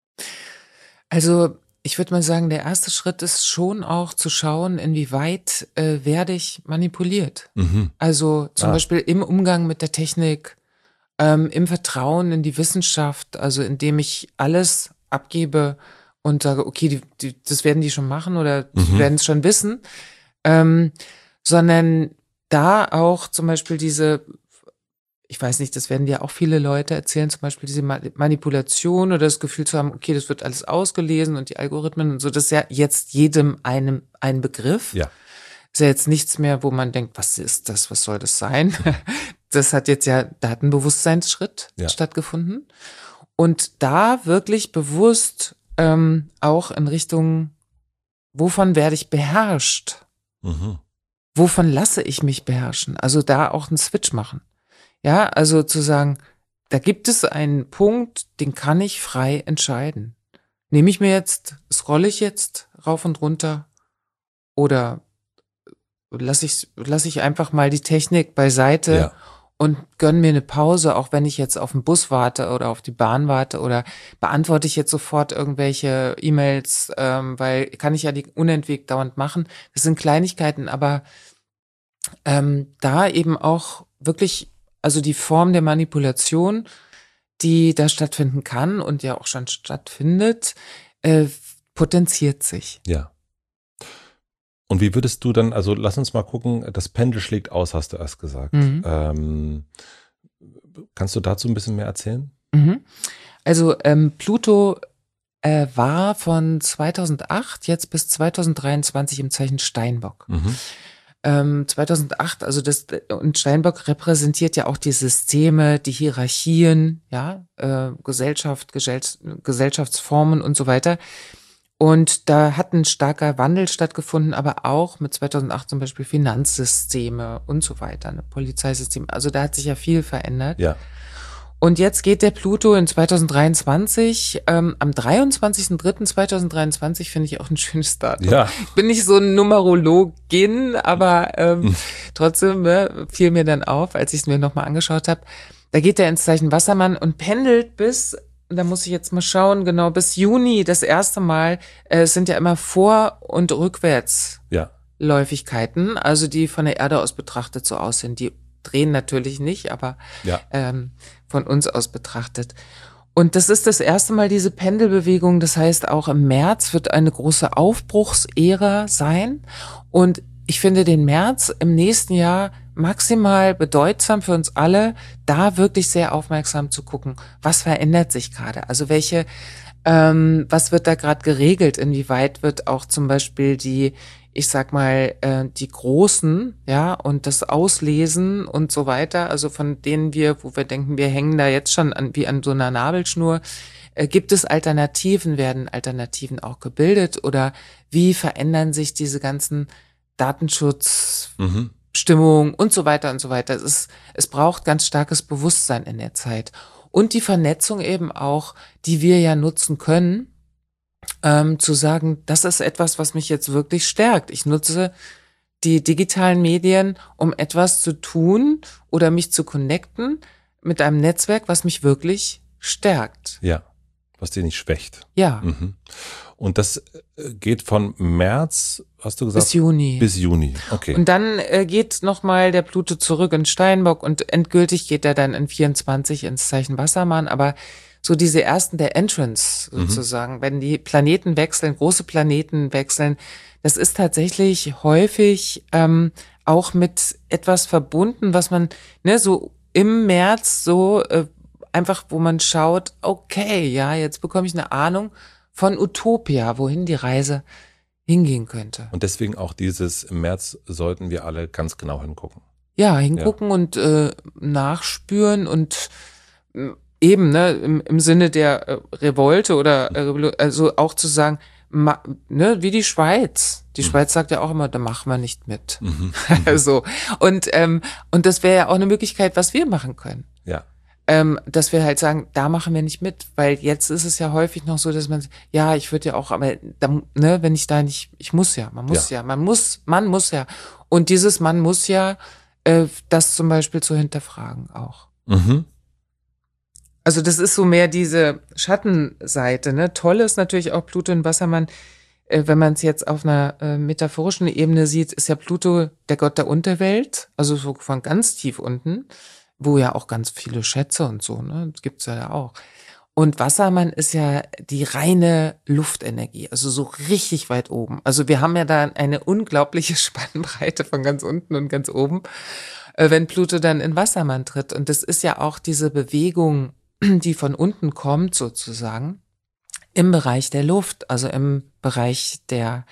Also ich würde mal sagen, der erste Schritt ist schon auch zu schauen, inwieweit äh, werde ich manipuliert. Mhm. Also zum Ah. Beispiel im Umgang mit der Technik, ähm, im Vertrauen in die Wissenschaft, also indem ich alles abgebe und sage, okay, die, die, das werden die schon machen oder die Mhm. werden es schon wissen, ähm, sondern da auch zum Beispiel diese, ich weiß nicht, das werden dir auch viele Leute erzählen, zum Beispiel diese Ma- Manipulation oder das Gefühl zu haben, okay, das wird alles ausgelesen und die Algorithmen und so, das ist ja jetzt jedem einem ein Begriff. Ja. Ist ja jetzt nichts mehr, wo man denkt, was ist das, was soll das sein? Das hat jetzt ja, da hat ein Bewusstseinsschritt Ja. stattgefunden. Und da wirklich bewusst ähm, auch in Richtung, wovon werde ich beherrscht? Mhm. Wovon lasse ich mich beherrschen? Also da auch einen Switch machen. Ja, also zu sagen, da gibt es einen Punkt, den kann ich frei entscheiden. Nehme ich mir jetzt, scrolle ich jetzt rauf und runter oder lasse ich, lasse ich einfach mal die Technik beiseite Ja. und gönne mir eine Pause, auch wenn ich jetzt auf den Bus warte oder auf die Bahn warte oder beantworte ich jetzt sofort irgendwelche E-Mails, ähm, weil kann ich ja die unentwegt dauernd machen. Das sind Kleinigkeiten, aber ähm, da eben auch wirklich also die Form der Manipulation, die da stattfinden kann und ja auch schon stattfindet, äh, potenziert sich. Ja. Und wie würdest du dann, also lass uns mal gucken, das Pendel schlägt aus, hast du erst gesagt. Mhm. Ähm, kannst du dazu ein bisschen mehr erzählen? Mhm. Also ähm, Pluto äh, war von zweitausendacht jetzt bis zweitausenddreiundzwanzig im Zeichen Steinbock. Mhm. Ähm, zweitausendacht, also das, und Steinbock repräsentiert ja auch die Systeme, die Hierarchien, ja, äh, Gesellschaft, Gesell Gesellschaftsformen und so weiter. Und da hat ein starker Wandel stattgefunden, aber auch mit zweitausendacht zum Beispiel Finanzsysteme und so weiter, ne, Polizeisysteme. Also da hat sich ja viel verändert. Ja. Und jetzt geht der Pluto in zweitausenddreiundzwanzig, ähm, am dreiundzwanzigsten dritten zweitausenddreiundzwanzig finde ich auch ein schönes Datum. Ja. Ich bin nicht so ein Numerologin, aber ähm, hm. trotzdem ne, fiel mir dann auf, als ich es mir nochmal angeschaut habe, da geht er ins Zeichen Wassermann und pendelt bis, da muss ich jetzt mal schauen, genau bis Juni das erste Mal, äh, es sind ja immer Vor- und Rückwärtsläufigkeiten, ja. also die von der Erde aus betrachtet so aussehen, die drehen natürlich nicht, aber ja. ähm, von uns aus betrachtet. Und das ist das erste Mal diese Pendelbewegung. Das heißt, auch im März wird eine große Aufbruchsära sein. Und ich finde den März im nächsten Jahr maximal bedeutsam für uns alle, da wirklich sehr aufmerksam zu gucken, was verändert sich gerade. Also welche, ähm, was wird da gerade geregelt? Inwieweit wird auch zum Beispiel die ich sag mal, äh, die Großen, ja, und das Auslesen und so weiter, also von denen wir, wo wir denken, wir hängen da jetzt schon an, wie an so einer Nabelschnur, äh, gibt es Alternativen, werden Alternativen auch gebildet oder wie verändern sich diese ganzen Datenschutzstimmungen mhm. und so weiter und so weiter. Es ist, es braucht ganz starkes Bewusstsein in der Zeit. Und die Vernetzung eben auch, die wir ja nutzen können, Ähm, zu sagen, das ist etwas, was mich jetzt wirklich stärkt. Ich nutze die digitalen Medien, um etwas zu tun oder mich zu connecten mit einem Netzwerk, was mich wirklich stärkt. Ja, was dir nicht schwächt. Ja. Mhm. Und das geht von März, hast du gesagt? Bis Juni. Bis Juni, okay. Und dann äh, geht nochmal der Pluto zurück in Steinbock und endgültig geht er dann in vierundzwanzig ins Zeichen Wassermann, aber so diese ersten der Entrance sozusagen, mhm. wenn die Planeten wechseln, große Planeten wechseln, das ist tatsächlich häufig ähm, auch mit etwas verbunden, was man ne so im März so äh, einfach, wo man schaut, okay, ja, jetzt bekomme ich eine Ahnung von Utopia, wohin die Reise hingehen könnte. Und deswegen auch dieses im März sollten wir alle ganz genau hingucken. Ja, hingucken ja. und äh, nachspüren und äh, eben, ne, im, im Sinne der äh, Revolte oder äh, also auch zu sagen, ma, ne, wie die Schweiz. Die mhm. Schweiz sagt ja auch immer, da machen wir nicht mit. Mhm. Also und ähm, und das wäre ja auch eine Möglichkeit, was wir machen können. Ja. Ähm, dass wir halt sagen, da machen wir nicht mit, weil jetzt ist es ja häufig noch so, dass man, ja, ich würde ja auch, aber da, ne, wenn ich da nicht, ich muss ja, man muss ja, ja man muss, man muss ja. Und dieses man muss ja, äh, das zum Beispiel zu hinterfragen auch. Mhm. Also das ist so mehr diese Schattenseite, ne? Toll ist natürlich auch Pluto in Wassermann, äh, wenn man es jetzt auf einer äh, metaphorischen Ebene sieht, ist ja Pluto der Gott der Unterwelt, also so von ganz tief unten, wo ja auch ganz viele Schätze und so, ne? Das gibt's ja auch. Und Wassermann ist ja die reine Luftenergie, also so richtig weit oben. Also wir haben ja da eine unglaubliche Spannbreite von ganz unten und ganz oben, äh, wenn Pluto dann in Wassermann tritt. Und das ist ja auch diese Bewegung, die von unten kommt sozusagen, im Bereich der Luft, also im Bereich der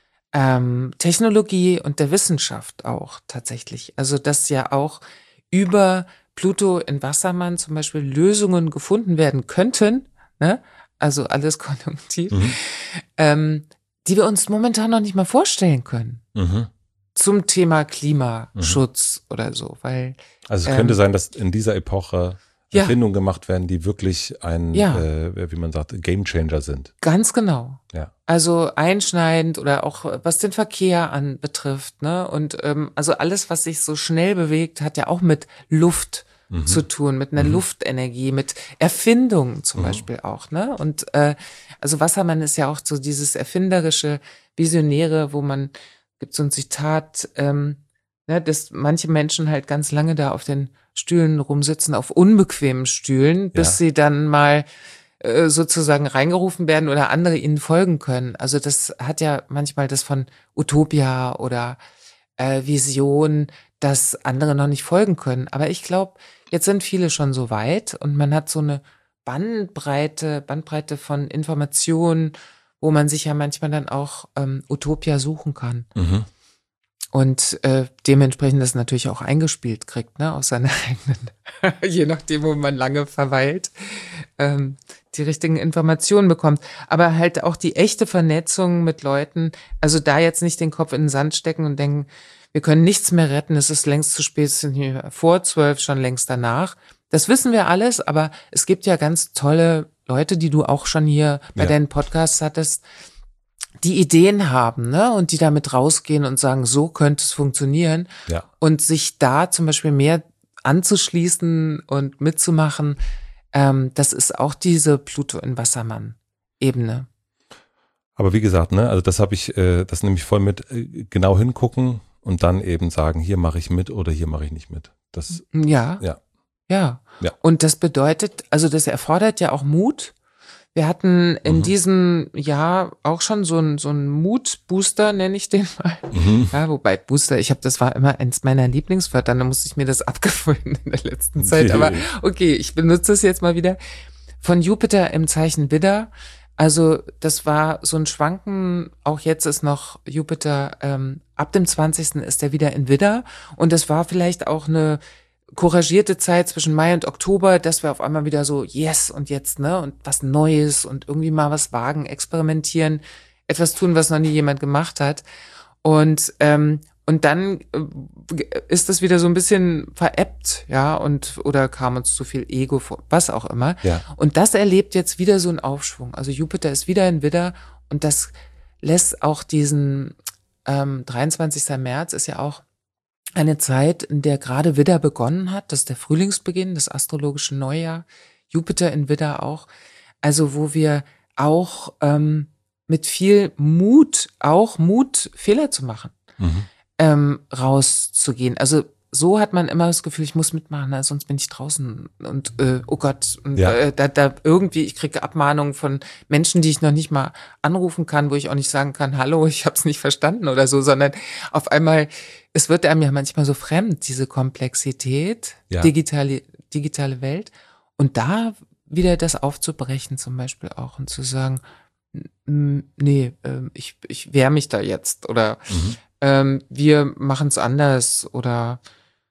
ähm, Technologie und der Wissenschaft auch tatsächlich. Also dass ja auch über Pluto in Wassermann zum Beispiel Lösungen gefunden werden könnten, ne? Also alles konjunktiv, mhm. ähm, die wir uns momentan noch nicht mal vorstellen können. Mhm. Zum Thema Klimaschutz mhm. oder so, weil also es könnte ähm, sein, dass in dieser Epoche Ja. Erfindungen gemacht werden, die wirklich ein, ja. äh, wie man sagt, Gamechanger sind. Ganz genau. Ja. Also einschneidend oder auch was den Verkehr anbetrifft, ne? Und ähm, also alles, was sich so schnell bewegt, hat ja auch mit Luft mhm. zu tun, mit einer mhm. Luftenergie, mit Erfindungen zum mhm. Beispiel auch, ne? Und äh, also Wassermann ist ja auch so dieses erfinderische, Visionäre, wo man, gibt so ein Zitat, ähm, ne, dass manche Menschen halt ganz lange da auf den Stühlen rumsitzen, auf unbequemen Stühlen, bis ja. sie dann mal äh, sozusagen reingerufen werden oder andere ihnen folgen können. Also das hat ja manchmal das von Utopia oder äh, Vision, dass andere noch nicht folgen können. Aber ich glaube, jetzt sind viele schon so weit und man hat so eine Bandbreite, Bandbreite von Informationen, wo man sich ja manchmal dann auch ähm, Utopia suchen kann. Mhm. Und äh, dementsprechend das natürlich auch eingespielt kriegt, ne, aus seiner eigenen, je nachdem, wo man lange verweilt, ähm, die richtigen Informationen bekommt. Aber halt auch die echte Vernetzung mit Leuten, also da jetzt nicht den Kopf in den Sand stecken und denken, wir können nichts mehr retten, es ist längst zu spät, es sind hier vor zwölf, schon längst danach. Das wissen wir alles, aber es gibt ja ganz tolle Leute, die du auch schon hier bei ja. deinen Podcasts hattest, die Ideen haben, ne, und die damit rausgehen und sagen, so könnte es funktionieren. Ja. Und sich da zum Beispiel mehr anzuschließen und mitzumachen, ähm, das ist auch diese Pluto in Wassermann-Ebene. Aber wie gesagt, ne, also das habe ich, äh, das nehme ich voll mit, äh, genau hingucken und dann eben sagen, hier mache ich mit oder hier mache ich nicht mit. Das, ja, ja, ja, ja. Und das bedeutet, also das erfordert ja auch Mut. Wir hatten in mhm. diesem Jahr auch schon so ein so ein Mut-Booster, nenne ich den mal. Mhm. Ja, wobei Booster, ich habe, das war immer eins meiner Lieblingswörter, da musste ich mir das abgewöhnen in der letzten Zeit. Aber okay, ich benutze es jetzt mal wieder. Von Jupiter im Zeichen Widder. Also das war so ein Schwanken, auch jetzt ist noch Jupiter, ähm, ab dem zwanzigsten ist er wieder in Widder. Und das war vielleicht auch eine couragierte Zeit zwischen Mai und Oktober, dass wir auf einmal wieder so, yes, und jetzt, ne, und was Neues und irgendwie mal was wagen, experimentieren, etwas tun, was noch nie jemand gemacht hat. Und, ähm, und dann ist das wieder so ein bisschen veräppt, ja, und, oder kam uns zu viel Ego vor, was auch immer. Ja. Und das erlebt jetzt wieder so einen Aufschwung. Also Jupiter ist wieder in Widder und das lässt auch diesen, ähm, dreiundzwanzigsten März ist ja auch eine Zeit, in der gerade Widder begonnen hat, das ist der Frühlingsbeginn, das astrologische Neujahr, Jupiter in Widder auch, also wo wir auch ähm, mit viel Mut, auch Mut, Fehler zu machen, mhm. ähm, rauszugehen. Also so hat man immer das Gefühl, ich muss mitmachen, ne? Sonst bin ich draußen und äh, oh Gott, und, ja. äh, da, da irgendwie, ich kriege Abmahnungen von Menschen, die ich noch nicht mal anrufen kann, wo ich auch nicht sagen kann, hallo, ich habe es nicht verstanden oder so, sondern auf einmal, es wird einem ja manchmal so fremd, diese Komplexität, ja. digitale, digitale Welt. Und da wieder das aufzubrechen zum Beispiel auch und zu sagen, nee, ich, ich wehre mich da jetzt oder mhm. ähm, wir machen es anders oder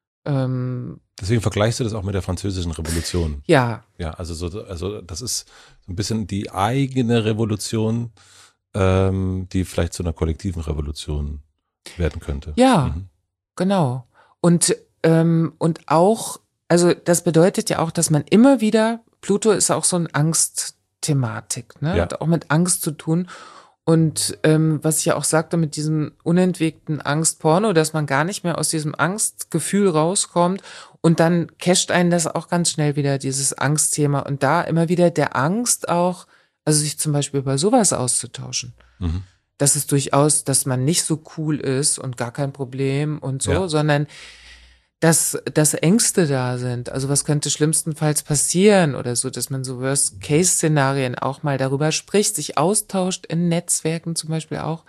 ähm, deswegen vergleichst du das auch mit der Französischen Revolution. Ja. Ja, also so, also das ist so ein bisschen die eigene Revolution, ähm, die vielleicht zu einer kollektiven Revolution werden könnte. Ja, mhm. genau. Und, ähm, und auch, also das bedeutet ja auch, dass man immer wieder, Pluto ist auch so eine Angstthematik, ne? Ja. Hat auch mit Angst zu tun. Und ähm, was ich ja auch sagte mit diesem unentwegten Angstporno, dass man gar nicht mehr aus diesem Angstgefühl rauskommt und dann casht einen das auch ganz schnell wieder, dieses Angstthema. Und da immer wieder der Angst auch, also sich zum Beispiel über sowas auszutauschen. Mhm. Das ist durchaus, dass man nicht so cool ist und gar kein Problem und so, ja. sondern dass, dass Ängste da sind. Also was könnte schlimmstenfalls passieren oder so, dass man so Worst-Case-Szenarien auch mal darüber spricht, sich austauscht in Netzwerken zum Beispiel auch,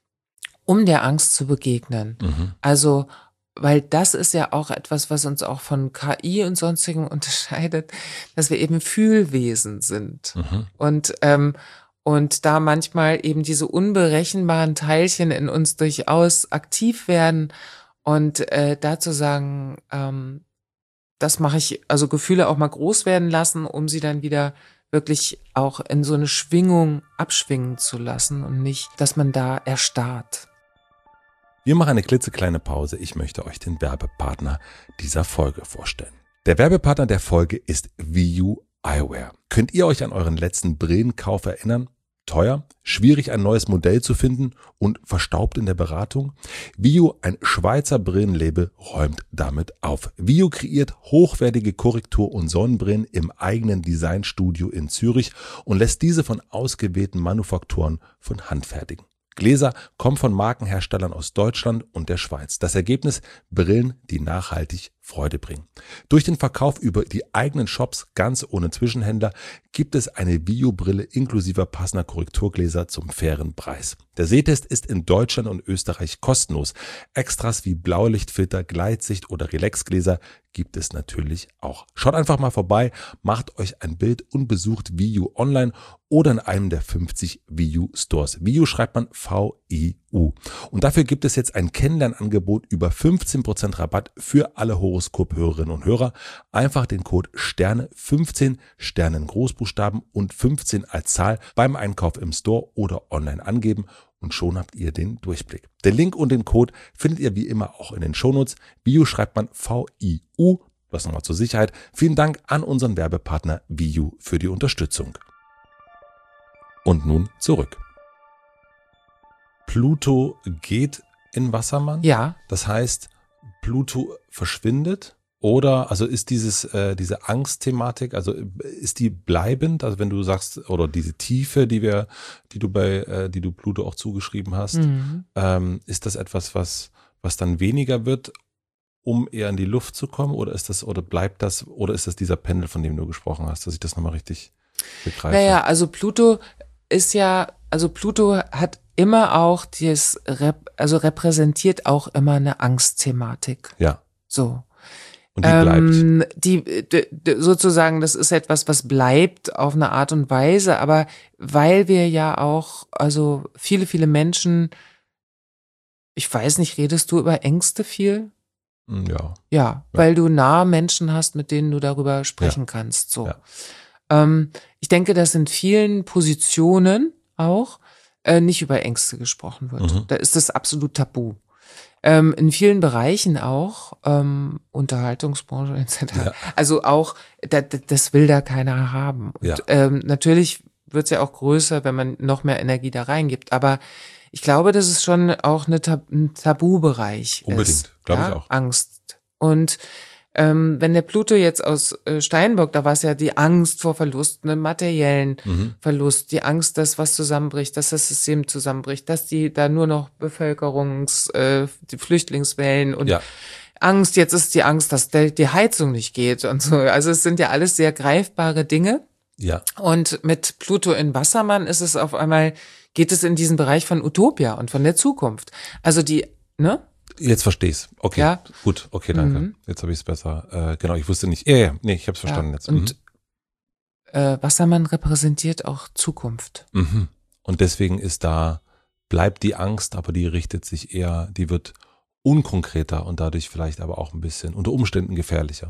um der Angst zu begegnen. Mhm. Also, weil das ist ja auch etwas, was uns auch von K I und sonstigen unterscheidet, dass wir eben Fühlwesen sind. Mhm. Und, ähm, und da manchmal eben diese unberechenbaren Teilchen in uns durchaus aktiv werden und äh, dazu sagen, ähm, das mache ich, also Gefühle auch mal groß werden lassen, um sie dann wieder wirklich auch in so eine Schwingung abschwingen zu lassen und nicht, dass man da erstarrt. Wir machen eine klitzekleine Pause. Ich möchte euch den Werbepartner dieser Folge vorstellen. Der Werbepartner der Folge ist Viu Eyewear. Könnt ihr euch an euren letzten Brillenkauf erinnern? Teuer, schwierig ein neues Modell zu finden und verstaubt in der Beratung? Viu, ein Schweizer Brillenlabel, räumt damit auf. Viu kreiert hochwertige Korrektur- und Sonnenbrillen im eigenen Designstudio in Zürich und lässt diese von ausgewählten Manufaktoren von Hand fertigen. Gläser kommen von Markenherstellern aus Deutschland und der Schweiz. Das Ergebnis: Brillen, die nachhaltig Freude bringen. Durch den Verkauf über die eigenen Shops, ganz ohne Zwischenhändler, gibt es eine Vio-Brille inklusive passender Korrekturgläser zum fairen Preis. Der Sehtest ist in Deutschland und Österreich kostenlos. Extras wie Blaulichtfilter, Gleitsicht oder Relaxgläser gibt es natürlich auch. Schaut einfach mal vorbei, macht euch ein Bild und besucht Vio online oder in einem der fünfzig Vio Stores. Vio schreibt man V I U. Und dafür gibt es jetzt ein Kennenlernangebot über fünfzehn Prozent Rabatt für alle Horoskop-Hörerinnen und Hörer. Einfach den Code Sterne fünfzehn, Sterne in Großbuchstaben und fünfzehn als Zahl beim Einkauf im Store oder online angeben und schon habt ihr den Durchblick. Den Link und den Code findet ihr wie immer auch in den Shownotes. Vio schreibt man V I U. Das nochmal zur Sicherheit. Vielen Dank an unseren Werbepartner Vio für die Unterstützung. Und nun zurück. Pluto geht in Wassermann? Ja. Das heißt, Pluto verschwindet? Oder, also ist dieses, äh, diese Angstthematik, also ist die bleibend? Also wenn du sagst, oder diese Tiefe, die wir, die du bei, äh, die du Pluto auch zugeschrieben hast, Mhm. ähm, ist das etwas, was, was dann weniger wird, um eher in die Luft zu kommen? Oder ist das, oder bleibt das, oder ist das dieser Pendel, von dem du gesprochen hast, dass ich das nochmal richtig begreife? Naja, also Pluto ist ja, also Pluto hat immer auch dieses, Rep, also repräsentiert auch immer eine Angstthematik. Ja. So. Und die bleibt. Ähm, die, d, d, sozusagen, das ist etwas, was bleibt auf eine Art und Weise, aber weil wir ja auch, also viele, viele Menschen, ich weiß nicht, redest du über Ängste viel? Ja. Ja, Ja. weil du nahe Menschen hast, mit denen du darüber sprechen Ja. kannst, so. Ja. Ähm, ich denke, dass in vielen Positionen auch äh, nicht über Ängste gesprochen wird. Mhm. Da ist das absolut tabu. Ähm, in vielen Bereichen auch, ähm, Unterhaltungsbranche et cetera. Ja. Also auch, da, da, das will da keiner haben. Und, Ja. ähm, natürlich wird es ja auch größer, wenn man noch mehr Energie da reingibt. Aber ich glaube, dass es schon auch eine Tab- ein Tabubereich Unbedingt, ist. glaube ja? ich auch. Angst. Und ähm, wenn der Pluto jetzt aus äh, Steinbock, da war es ja die Angst vor Verlust, einen materiellen Mhm. Verlust, die Angst, dass was zusammenbricht, dass das System zusammenbricht, dass die da nur noch Bevölkerungs-, äh, die Flüchtlingswellen und Ja. Angst, jetzt ist die Angst, dass der, die Heizung nicht geht und so. Also es sind ja alles sehr greifbare Dinge. Ja. Und mit Pluto in Wassermann ist es auf einmal, geht es in diesen Bereich von Utopia und von der Zukunft. Also die, ne? Jetzt verstehe ich's. Okay, Ja. gut, okay, danke. Mhm. Jetzt habe ich es besser. Äh, genau, ich wusste nicht. Ja, ja, nee, ich habe es verstanden Ja. jetzt. Und äh, Wassermann repräsentiert auch Zukunft. Mhm. Mhm. Und deswegen ist da, bleibt die Angst, aber die richtet sich eher, die wird unkonkreter und dadurch vielleicht aber auch ein bisschen unter Umständen gefährlicher.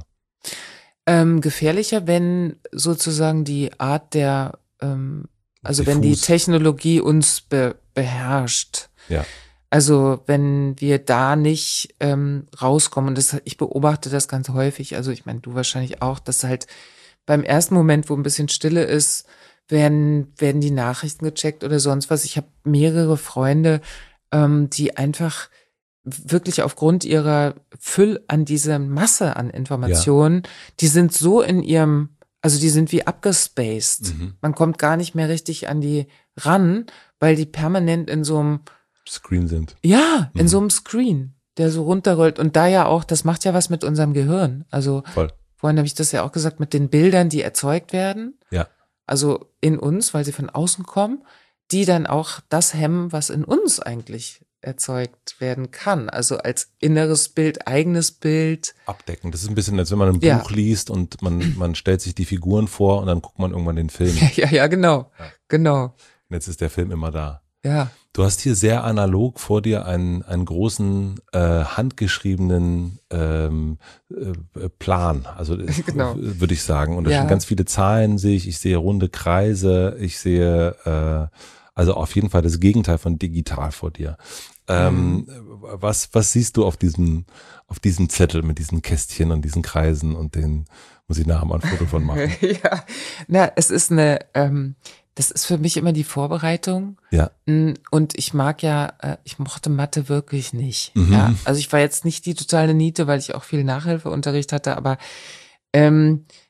Ähm, gefährlicher, wenn sozusagen die Art der, ähm, also wenn die Diffus. Technologie uns be beherrscht. Ja. Also wenn wir da nicht ähm, rauskommen, und das, ich beobachte das ganz häufig, also ich meine, du wahrscheinlich auch, dass halt beim ersten Moment, wo ein bisschen Stille ist, werden, werden die Nachrichten gecheckt oder sonst was. Ich habe mehrere Freunde, ähm, die einfach wirklich aufgrund ihrer Füll an dieser Masse an Informationen, die sind so in ihrem, also die sind wie abgespaced. Mhm. Man kommt gar nicht mehr richtig an die ran, weil die permanent in so einem, Screen sind. ja, in Mhm. so einem Screen, der so runterrollt. Und da ja auch, das macht ja was mit unserem Gehirn. Also Voll. vorhin habe ich das ja auch gesagt, mit den Bildern, die erzeugt werden. Ja. Also in uns, weil sie von außen kommen, die dann auch das hemmen, was in uns eigentlich erzeugt werden kann. Also als inneres Bild, eigenes Bild. Abdecken. Das ist ein bisschen, als wenn man ein Ja. Buch liest und man, man stellt sich die Figuren vor und dann guckt man irgendwann den Film. Ja, ja, ja, genau. Ja. Genau. Und jetzt ist der Film immer da. Ja. Du hast hier sehr analog vor dir einen, einen großen äh, handgeschriebenen ähm, äh, Plan, also äh, Genau. würde ich sagen. Und da Ja. sind ganz viele Zahlen, sehe ich. Ich sehe runde Kreise, ich sehe äh, also auf jeden Fall das Gegenteil von digital vor dir. Ähm, was, was siehst du auf diesem, auf diesem Zettel mit diesen Kästchen und diesen Kreisen und den, muss ich nachher mal ein Foto von machen. Ja. Na, es ist eine, ähm, das ist für mich immer die Vorbereitung. Ja. Mm, Und ich mag ja, äh, ich mochte Mathe wirklich nicht. Mhm. Ja, also ich war jetzt nicht die totale Niete, weil ich auch viel Nachhilfeunterricht hatte, aber ähm,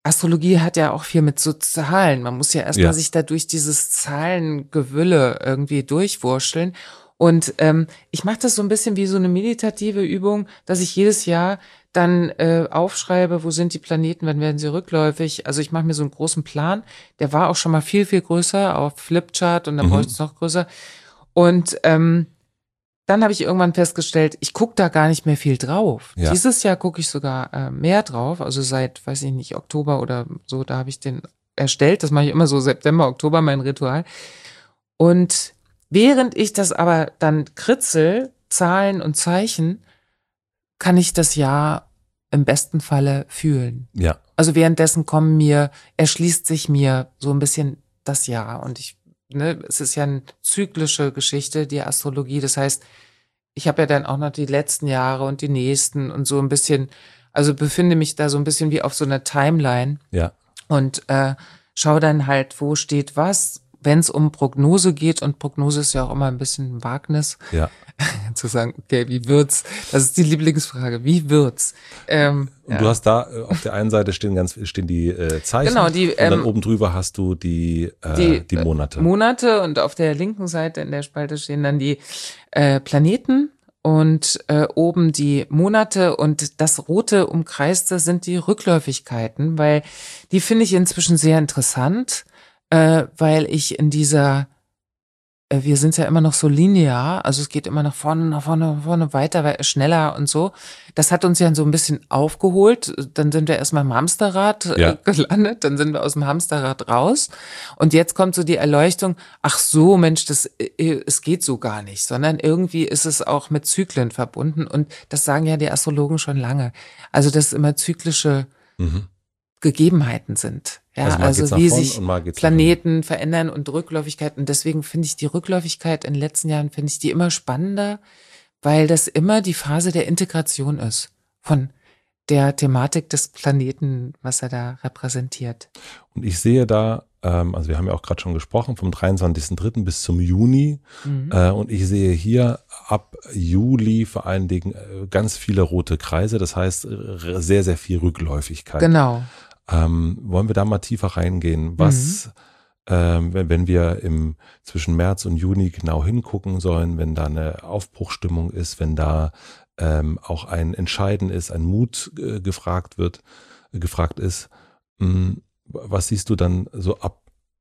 Astrologie hat ja auch viel mit so Zahlen. Man muss ja erstmal Ja. sich da durch dieses Zahlengewülle irgendwie durchwurschteln. Und ähm, ich mache das so ein bisschen wie so eine meditative Übung, dass ich jedes Jahr dann äh, aufschreibe, wo sind die Planeten, wann werden sie rückläufig. Also ich mache mir so einen großen Plan. Der war auch schon mal viel, viel größer auf Flipchart und dann Mhm. bräuchte es noch größer. Und ähm, dann habe ich irgendwann festgestellt, ich gucke da gar nicht mehr viel drauf. Ja. Dieses Jahr gucke ich sogar äh, mehr drauf, also seit, weiß ich nicht, Oktober oder so, da habe ich den erstellt. Das mache ich immer so September, Oktober, mein Ritual. Und während ich das aber dann kritzel, Zahlen und Zeichen, kann ich das Jahr im besten Falle fühlen. Ja. Also währenddessen kommen mir, erschließt sich mir so ein bisschen das Jahr und ich Ne, es ist ja eine zyklische Geschichte, die Astrologie. Das heißt, ich habe ja dann auch noch die letzten Jahre und die nächsten und so ein bisschen, also befinde mich da so ein bisschen wie auf so einer Timeline Ja. und äh, schaue dann halt, wo steht was, wenn es um Prognose geht. Und Prognose ist ja auch immer ein bisschen ein Wagnis, Ja. zu sagen, okay, wie wird's? Das ist die Lieblingsfrage, wie wird's? Ähm, Und ja. du hast da äh, auf der einen Seite stehen ganz stehen die äh, Zeichen. Genau, die, und dann ähm, oben drüber hast du die äh, die, die Monate. Monate und auf der linken Seite in der Spalte stehen dann die äh, Planeten und äh, oben die Monate und das rote umkreiste sind die Rückläufigkeiten, weil die finde ich inzwischen sehr interessant, äh, weil ich in dieser äh, wir sind ja immer noch so linear, also es geht immer nach vorne, nach vorne, nach vorne, weiter, wei- schneller und so. Das hat uns ja so ein bisschen aufgeholt. Dann sind wir erstmal im Hamsterrad äh, Ja. gelandet, dann sind wir aus dem Hamsterrad raus. Und jetzt kommt so die Erleuchtung, ach so, Mensch, das, äh, es geht so gar nicht, sondern irgendwie ist es auch mit Zyklen verbunden. Und das sagen ja die Astrologen schon lange. Also, dass es immer zyklische Mhm. Gegebenheiten sind. Ja, Also also, mal geht's nach wie vorn sich und mal geht's nach Planeten verändern und Rückläufigkeit. Und deswegen finde ich die Rückläufigkeit in den letzten Jahren, finde ich die immer spannender, weil das immer die Phase der Integration ist von der Thematik des Planeten, was er da repräsentiert. Und ich sehe da, ähm, also wir haben ja auch gerade schon gesprochen, vom dreiundzwanzigsten dritten bis zum Juni. Mhm. Äh, und ich sehe hier ab Juli vor allen Dingen äh, ganz viele rote Kreise. Das heißt, äh, sehr, sehr viel Rückläufigkeit. Genau. Ähm, wollen wir da mal tiefer reingehen? Was, ähm, wenn, wenn wir im zwischen März und Juni genau hingucken sollen, wenn da eine Aufbruchstimmung ist, wenn da ähm, auch ein Entscheiden ist, ein Mut äh, gefragt wird, äh, gefragt ist, mh, was siehst du dann so ab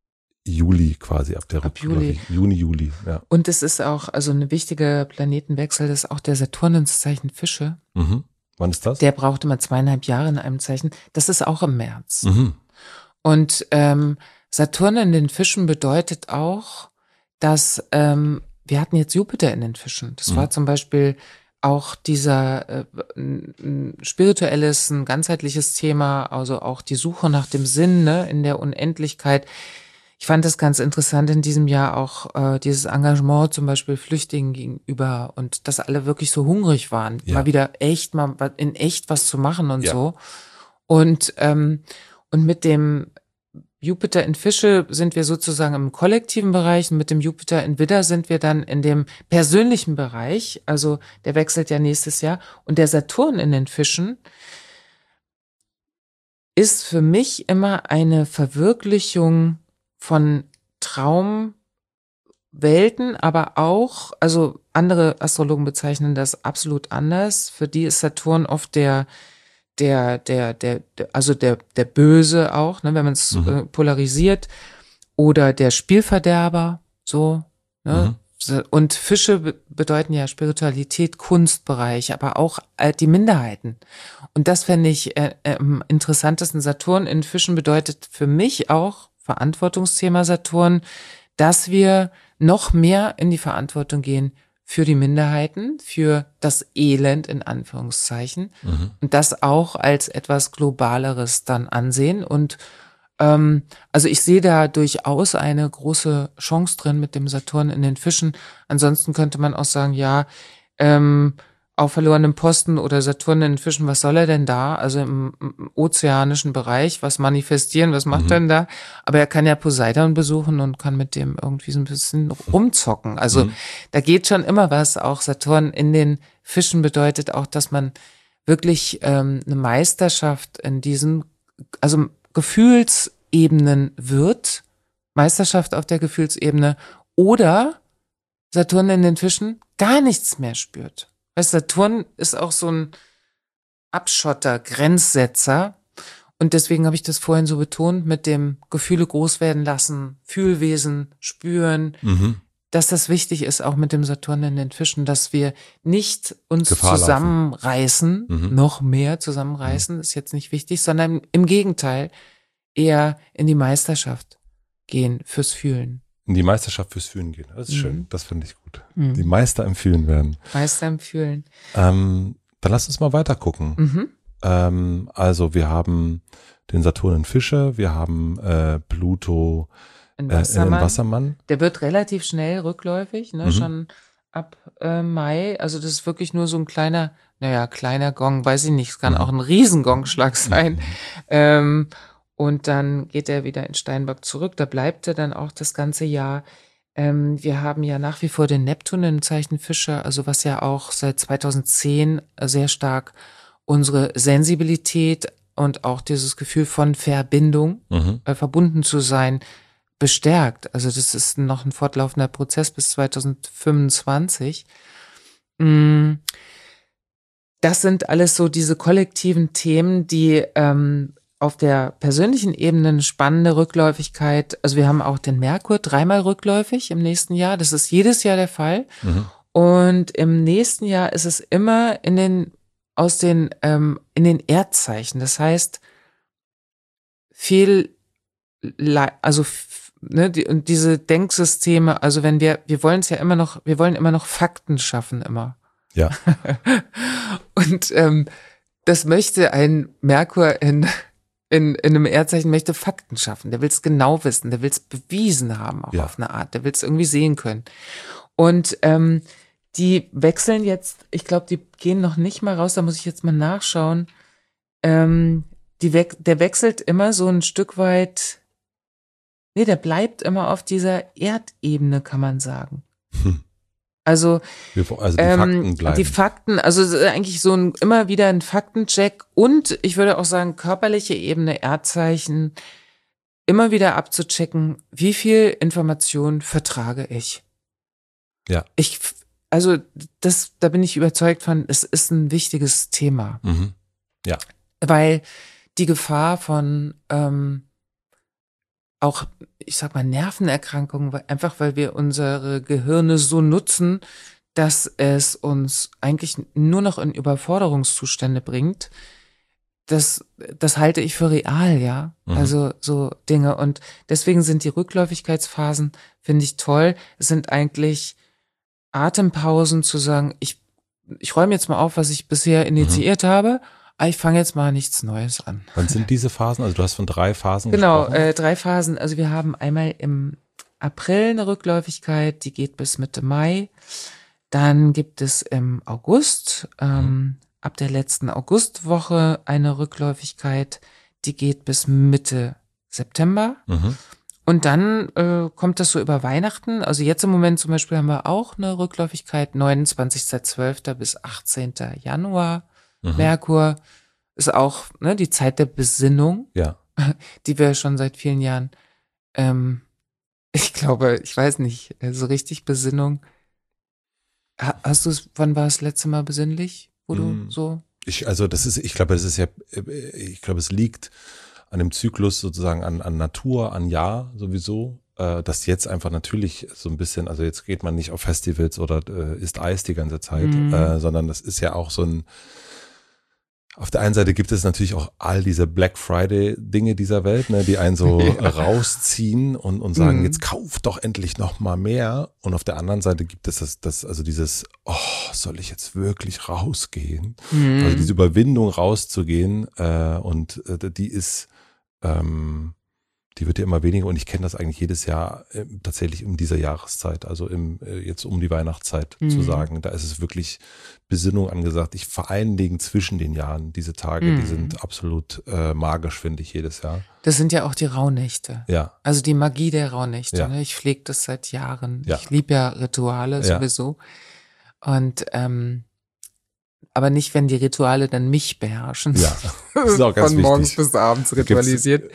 Juli quasi, ab der Ab Juli. Rückläufig- Juni, Juli, ja. Und es ist auch, also eine wichtige Planetenwechsel, das ist auch der Saturn ins Zeichen Fische. Mhm. Wann ist das? Der braucht immer zweieinhalb Jahre in einem Zeichen. Das ist auch im März. Mhm. Und ähm, Saturn in den Fischen bedeutet auch, dass ähm, wir hatten jetzt Jupiter in den Fischen. Das Mhm. war zum Beispiel auch dieser äh, ein, ein spirituelles, ein ganzheitliches Thema, also auch die Suche nach dem Sinn, ne, in der Unendlichkeit. Ich fand das ganz interessant in diesem Jahr auch äh, dieses Engagement zum Beispiel Flüchtlingen gegenüber und dass alle wirklich so hungrig waren, Ja. mal wieder echt, mal wa- in echt was zu machen und Ja. so. Und ähm, und mit dem Jupiter in Fische sind wir sozusagen im kollektiven Bereich und mit dem Jupiter in Widder sind wir dann in dem persönlichen Bereich. Also der wechselt ja nächstes Jahr. Und der Saturn in den Fischen ist für mich immer eine Verwirklichung von Traumwelten, aber auch, also andere Astrologen bezeichnen das absolut anders. Für die ist Saturn oft der der, der, der, der also der, der Böse auch, ne, wenn man es Mhm. äh, polarisiert, oder der Spielverderber, so, ne. So, und Fische be- bedeuten ja Spiritualität, Kunstbereich, aber auch äh, die Minderheiten. Und das fände ich äh, äh, am interessantesten. Saturn in Fischen bedeutet für mich auch, Verantwortungsthema Saturn, dass wir noch mehr in die Verantwortung gehen für die Minderheiten, für das Elend in Anführungszeichen Mhm. und das auch als etwas Globaleres dann ansehen. Und ähm, also ich sehe da durchaus eine große Chance drin mit dem Saturn in den Fischen. Ansonsten könnte man auch sagen, ja, ähm, auf verlorenem Posten oder Saturn in den Fischen, was soll er denn da? Also im, im ozeanischen Bereich, was manifestieren, was macht Mhm. er denn da? Aber er kann ja Poseidon besuchen und kann mit dem irgendwie so ein bisschen rumzocken. Also Mhm. da geht schon immer was. Auch Saturn in den Fischen bedeutet auch, dass man wirklich ähm, eine Meisterschaft in diesem, also Gefühlsebenen wird, Meisterschaft auf der Gefühlsebene, oder Saturn in den Fischen gar nichts mehr spürt. Weißt, Saturn ist auch so ein Abschotter, Grenzsetzer. Und deswegen habe ich das vorhin so betont mit dem Gefühle groß werden lassen, Fühlwesen, spüren, mhm. dass das wichtig ist, auch mit dem Saturn in den Fischen, dass wir nicht uns Gefahr zusammenreißen, mhm. noch mehr zusammenreißen, mhm. ist jetzt nicht wichtig, sondern im Gegenteil eher in die Meisterschaft gehen fürs Fühlen. In die Meisterschaft fürs Fühlen gehen, das ist mhm. schön, das finde ich gut. Mhm. Die Meister im Fühlen werden. Meister im Fühlen. Ähm, dann lass uns mal weiter gucken. Mhm. Ähm, also wir haben den Saturn in Fische, wir haben äh, Pluto in Wassermann. Äh, in Wassermann. Der wird relativ schnell rückläufig, ne? Mhm. Schon ab äh, Mai. Also das ist wirklich nur so ein kleiner, naja, kleiner Gong, weiß ich nicht, es kann mhm. auch ein Riesengongschlag sein. Mhm. Ähm, und dann geht er wieder in Steinbock zurück, da bleibt er dann auch das ganze Jahr. Ähm, wir haben ja nach wie vor den Neptun im Zeichen Fische, also was ja auch seit zweitausendzehn sehr stark unsere Sensibilität und auch dieses Gefühl von Verbindung, mhm. äh, verbunden zu sein, bestärkt. Also das ist noch ein fortlaufender Prozess bis zweitausendfünfundzwanzig. Das sind alles so diese kollektiven Themen, die ähm, auf der persönlichen Ebene eine spannende Rückläufigkeit, also wir haben auch den Merkur dreimal rückläufig im nächsten Jahr, das ist jedes Jahr der Fall. Mhm. Und im nächsten Jahr ist es immer in den aus den ähm, in den Erdzeichen. Das heißt, viel, also ne, die, und diese Denksysteme, also wenn wir, wir wollen es ja immer noch, wir wollen immer noch Fakten schaffen, immer. Ja. Und ähm, das möchte ein Merkur in, in, in einem Erdzeichen, möchte Fakten schaffen. Der will es genau wissen, der will es bewiesen haben, auch ja. auf eine Art. Der will es irgendwie sehen können. Und ähm, die wechseln jetzt, ich glaube, die gehen noch nicht mal raus, da muss ich jetzt mal nachschauen. Ähm, die we- der wechselt immer so ein Stück weit, nee, der bleibt immer auf dieser Erdebene, kann man sagen. Hm. Also, also die ähm, Fakten bleiben. Die Fakten, also eigentlich so ein, immer wieder ein Faktencheck und ich würde auch sagen, körperliche Ebene, Erdzeichen, immer wieder abzuchecken, wie viel Information vertrage ich. Ja. Ich Also das, da bin ich überzeugt von, es ist ein wichtiges Thema. Mhm. Ja. Weil die Gefahr von ähm, auch, ich sag mal, Nervenerkrankungen, weil, einfach weil wir unsere Gehirne so nutzen, dass es uns eigentlich nur noch in Überforderungszustände bringt, das, das halte ich für real, ja. Mhm. Also so Dinge. Und deswegen sind die Rückläufigkeitsphasen, finde ich toll, es sind eigentlich Atempausen zu sagen, ich, ich räume jetzt mal auf, was ich bisher initiiert mhm. habe, aber ich fange jetzt mal nichts Neues an. Wann sind diese Phasen? Also du hast von drei Phasen genau, gesprochen. Genau, äh, drei Phasen. Also wir haben einmal im April eine Rückläufigkeit, die geht bis Mitte Mai. Dann gibt es im August, ähm, mhm. ab der letzten Augustwoche eine Rückläufigkeit, die geht bis Mitte September. Mhm. Und dann äh, kommt das so über Weihnachten. Also jetzt im Moment zum Beispiel haben wir auch eine Rückläufigkeit, neunundzwanzigster zwölfter bis achtzehnter Januar. Mhm. Merkur ist auch ne, die Zeit der Besinnung, ja. die wir schon seit vielen Jahren, ähm, ich glaube, ich weiß nicht, so richtig Besinnung. Hast du es, wann war es das letzte Mal besinnlich, wo mm. du so? Ich, also das ist, ich glaube, es ist ja, ich glaube, es liegt an dem Zyklus sozusagen an, an Natur, an Jahr sowieso, äh, dass jetzt einfach natürlich so ein bisschen, also jetzt geht man nicht auf Festivals oder äh, isst Eis die ganze Zeit, mm. äh, sondern das ist ja auch so ein, auf der einen Seite gibt es natürlich auch all diese Black Friday Dinge dieser Welt, ne, die einen so ja. rausziehen und, und sagen, mhm. jetzt kauf doch endlich noch mal mehr. Und auf der anderen Seite gibt es das, das also dieses, oh, soll ich jetzt wirklich rausgehen? Mhm. Also diese Überwindung rauszugehen äh, und äh, die ist, ähm, die wird ja immer weniger und ich kenne das eigentlich jedes Jahr äh, tatsächlich in dieser Jahreszeit, also im äh, jetzt um die Weihnachtszeit mhm. zu sagen, da ist es wirklich Besinnung angesagt. Ich vor allen Dingen zwischen den Jahren, diese Tage, mhm. die sind absolut äh, magisch, finde ich, jedes Jahr. Das sind ja auch die Rauhnächte. Ja. Also die Magie der Rauhnächte. Ja. Ne? Ich pflege das seit Jahren. Ja. Ich liebe ja Rituale sowieso. Ja. Und ähm, aber nicht, wenn die Rituale dann mich beherrschen. Ja, das ist auch ganz Von wichtig. morgens bis abends ritualisiert.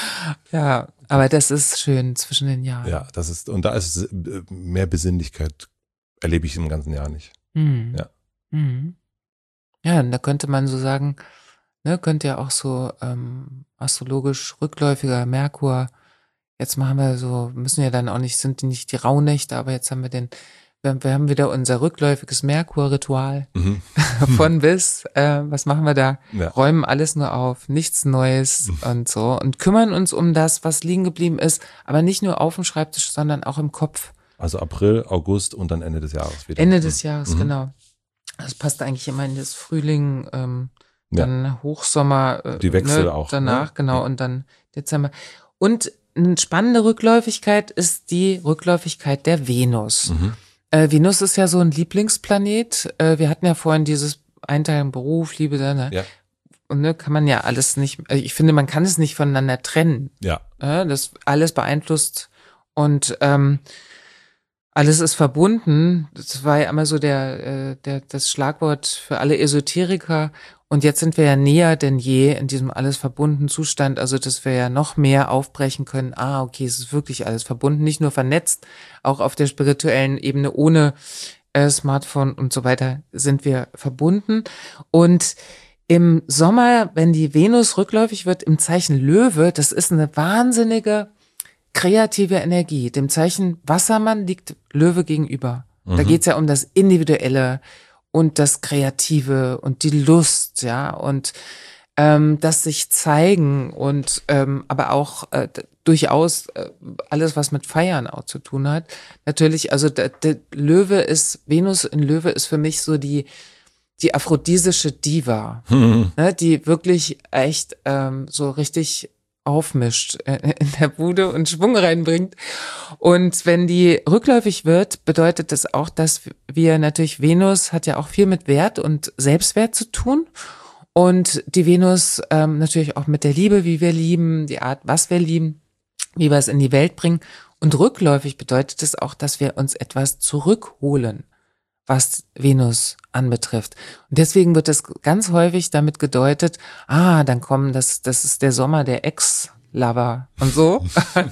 Ja, aber das ist schön zwischen den Jahren. Ja, das ist, und da ist mehr Besinnlichkeit, erlebe ich im ganzen Jahr nicht. Mhm. Ja. Mhm. Ja, und da könnte man so sagen, ne, könnte ja auch so ähm, astrologisch rückläufiger Merkur. Jetzt machen wir so, müssen ja dann auch nicht, sind die nicht die Rauhnächte, aber jetzt haben wir den, wir, wir haben wieder unser rückläufiges Merkur-Ritual Mhm. von bis. Äh, was machen wir da? Ja. Räumen alles nur auf, nichts Neues und so und kümmern uns um das, was liegen geblieben ist, aber nicht nur auf dem Schreibtisch, sondern auch im Kopf. Also April, August und dann Ende des Jahres wieder. Ende des Jahres, Mhm. genau. Das passt eigentlich immer in das Frühling, ähm, Ja. dann Hochsommer, äh, Die Wechsel ne, auch, danach, ne? genau, Ja. und dann Dezember. Und eine spannende Rückläufigkeit ist die Rückläufigkeit der Venus. Mhm. Äh, Venus ist ja so ein Lieblingsplanet. Äh, wir hatten ja vorhin dieses Einteilung Beruf, Liebe, ne? Ja. Und ne, kann man ja alles nicht, äh, ich finde, man kann es nicht voneinander trennen. Ja. Äh, das alles beeinflusst und ähm, alles ist verbunden. Das war ja immer so der, äh, der, das Schlagwort für alle Esoteriker. Und jetzt sind wir ja näher denn je in diesem alles verbundenen Zustand. Also, dass wir ja noch mehr aufbrechen können. Ah, okay, es ist wirklich alles verbunden. Nicht nur vernetzt, auch auf der spirituellen Ebene ohne äh, Smartphone und so weiter sind wir verbunden. Und im Sommer, wenn die Venus rückläufig wird im Zeichen Löwe, das ist eine wahnsinnige kreative Energie. Dem Zeichen Wassermann liegt Löwe gegenüber. Mhm. Da geht's ja um das Individuelle und das Kreative und die Lust, ja, und ähm, das sich zeigen und ähm, aber auch äh, durchaus äh, alles, was mit Feiern auch zu tun hat. Natürlich, also der, der Löwe ist, Venus in Löwe ist für mich so die die aphrodisische Diva, Mhm. ne, die wirklich echt ähm, so richtig aufmischt äh, in der Bude und Schwung reinbringt. Und wenn die rückläufig wird, bedeutet das auch, dass wir natürlich, Venus hat ja auch viel mit Wert und Selbstwert zu tun. Und die Venus ähm, natürlich auch mit der Liebe, wie wir lieben, die Art, was wir lieben, wie wir es in die Welt bringen. Und rückläufig bedeutet es auch, dass wir uns etwas zurückholen, was Venus anbetrifft. Und deswegen wird es ganz häufig damit gedeutet, ah, dann kommen, das, das ist der Sommer der Ex-Lover und so.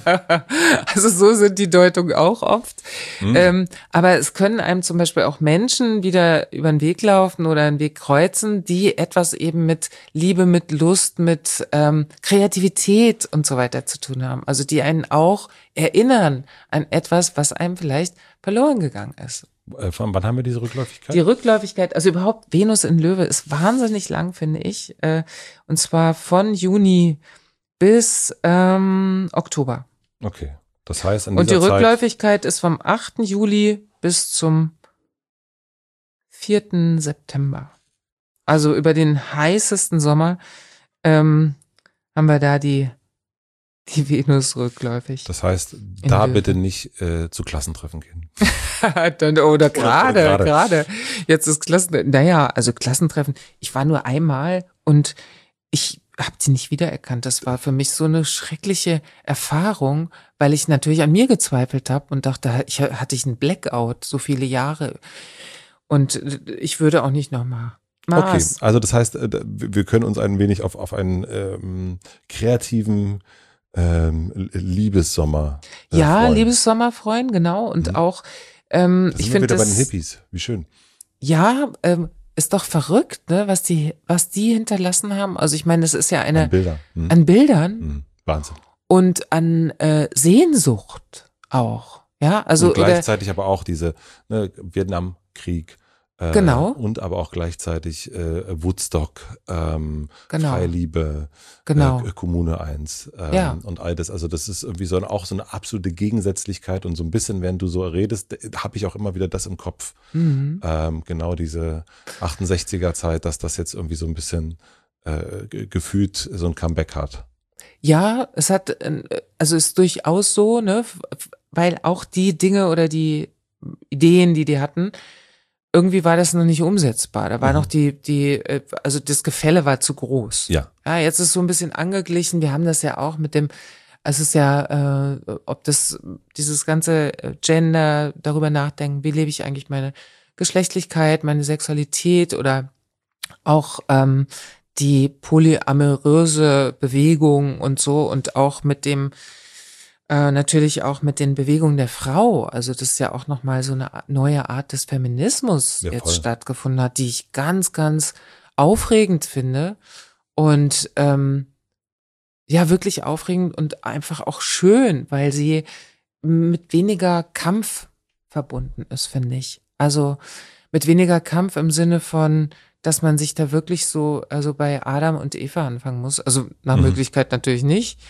Also so sind die Deutungen auch oft. Mhm. Ähm, aber es können einem zum Beispiel auch Menschen wieder über den Weg laufen oder einen Weg kreuzen, die etwas eben mit Liebe, mit Lust, mit ähm, Kreativität und so weiter zu tun haben. Also die einen auch erinnern an etwas, was einem vielleicht verloren gegangen ist. Von wann haben wir diese Rückläufigkeit? Die Rückläufigkeit, also überhaupt Venus in Löwe ist wahnsinnig lang, finde ich. Und zwar von Juni bis ähm, Oktober. Okay, das heißt an Und die dieser Zeit Rückläufigkeit ist vom achten Juli bis zum vierten September. Also über den heißesten Sommer ähm, haben wir da die Die Venus rückläufig. Das heißt, da bitte nicht äh, zu Klassentreffen gehen. Dann, oder gerade, gerade. gerade. Jetzt ist Klassentreffen. Naja, also Klassentreffen. Ich war nur einmal und ich habe sie nicht wiedererkannt. Das war für mich so eine schreckliche Erfahrung, weil ich natürlich an mir gezweifelt habe und dachte, ich hatte ich einen Blackout so viele Jahre. Und ich würde auch nicht nochmal. Okay, also das heißt, wir können uns ein wenig auf, auf einen ähm, kreativen Ähm, Liebessommer. Äh, ja, freuen. Liebessommer freuen, genau. Und mhm. auch, ähm, das ich sind finde wir wieder das. bei den Hippies. Wie schön. Ja, ähm, ist doch verrückt, ne, was die, was die hinterlassen haben. Also ich meine, das ist ja eine. An Bildern. Mhm. An Bildern. Mhm. Wahnsinn. Und an äh, Sehnsucht auch. Ja, also. Und gleichzeitig aber auch diese ne, Vietnamkrieg. Äh, Genau. Und aber auch gleichzeitig äh, Woodstock, ähm, Genau. Freiliebe, Genau. äh, Kommune eins ähm, Ja. und all das. Also das ist irgendwie so ein, auch so eine absolute Gegensätzlichkeit und so ein bisschen, wenn du so redest, habe ich auch immer wieder das im Kopf. Mhm. Ähm, genau diese achtundsechziger Zeit, dass das jetzt irgendwie so ein bisschen äh, ge- gefühlt so ein Comeback hat. Ja, es hat, äh, also ist durchaus so, ne, weil auch die Dinge oder die Ideen, die die hatten, irgendwie war das noch nicht umsetzbar. Da war Mhm. noch die, die, also das Gefälle war zu groß. Ja. Ja, jetzt ist so ein bisschen angeglichen. Wir haben das ja auch mit dem, es ist ja, äh, ob das, dieses ganze Gender, darüber nachdenken, wie lebe ich eigentlich meine Geschlechtlichkeit, meine Sexualität oder auch ähm, die polyamoröse Bewegung und so und auch mit dem Äh, natürlich auch mit den Bewegungen der Frau. Also das ist ja auch nochmal so eine neue Art des Feminismus Ja, jetzt voll. stattgefunden hat, die ich ganz, ganz aufregend finde und ähm, ja, wirklich aufregend und einfach auch schön, weil sie mit weniger Kampf verbunden ist, finde ich. Also mit weniger Kampf im Sinne von, dass man sich da wirklich so, also bei Adam und Eva anfangen muss. Also nach Mhm. Möglichkeit natürlich nicht,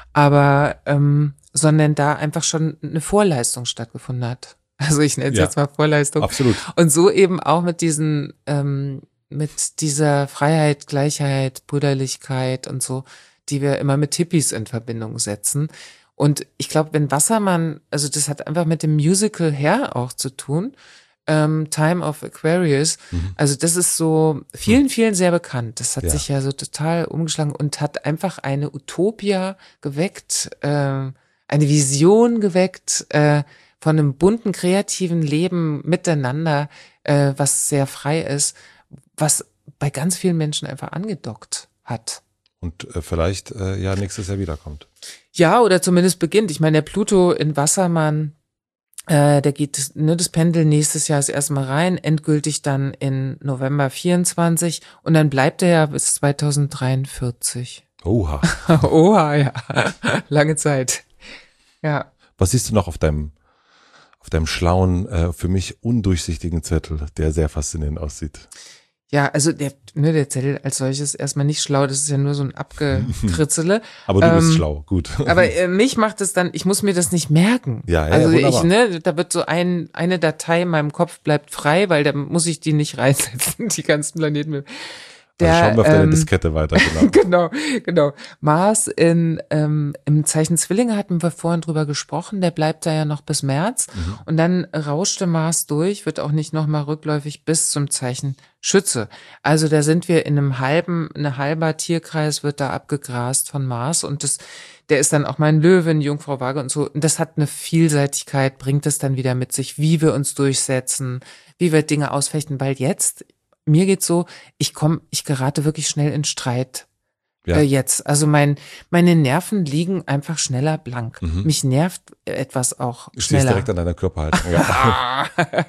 aber ähm, sondern da einfach schon eine Vorleistung stattgefunden hat. Also ich nenne es Ja, jetzt mal Vorleistung. absolut. Und so eben auch mit diesen, ähm, mit dieser Freiheit, Gleichheit, Brüderlichkeit und so, die wir immer mit Hippies in Verbindung setzen. Und ich glaube, wenn Wassermann, also das hat einfach mit dem Musical Hair auch zu tun, ähm, Time of Aquarius, Mhm. also das ist so vielen, vielen sehr bekannt. Das hat Ja. sich ja so total umgeschlagen und hat einfach eine Utopia geweckt, äh, eine Vision geweckt äh, von einem bunten, kreativen Leben miteinander, äh, was sehr frei ist, was bei ganz vielen Menschen einfach angedockt hat. Und äh, vielleicht äh, ja nächstes Jahr wiederkommt. Ja, oder zumindest beginnt. Ich meine, der Pluto in Wassermann, äh, der geht, ne, das Pendel nächstes Jahr ist erstmal rein, endgültig dann in November vierundzwanzig und dann bleibt er ja bis zweitausenddreiundvierzig. Oha. Oha, ja. Lange Zeit. Ja. Was siehst du noch auf deinem auf deinem schlauen, äh, für mich undurchsichtigen Zettel, der sehr faszinierend aussieht? Ja, also der, ne, der Zettel als solches erstmal nicht schlau, das ist ja nur so ein Abgekritzele. Aber du bist Ähm, schlau, gut. Aber äh, mich macht es dann, ich muss mir das nicht merken. Ja, ja, also ja, ich, wunderbar. ne, da wird so ein, eine Datei in meinem Kopf bleibt frei, weil da muss ich die nicht reinsetzen, die ganzen Planeten. Der, also schauen wir auf deine ähm, Diskette weiter, genau. genau, genau. Mars in, ähm, im Zeichen Zwillinge hatten wir vorhin drüber gesprochen, der bleibt da ja noch bis März Mhm. und dann rauschte Mars durch, wird auch nicht nochmal rückläufig bis zum Zeichen Schütze. Also da sind wir in einem halben, ein halber Tierkreis wird da abgegrast von Mars und das, der ist dann auch mein Löwen, Jungfrau Waage und so. Und das hat eine Vielseitigkeit, bringt es dann wieder mit sich, wie wir uns durchsetzen, wie wir Dinge ausfechten, weil jetzt, mir geht's so, ich komme, ich gerate wirklich schnell in Streit. Ja. Äh, jetzt. Also mein, meine Nerven liegen einfach schneller blank. Mhm. Mich nervt etwas auch Du stehst schneller. direkt an deiner Körperhaltung. Ja.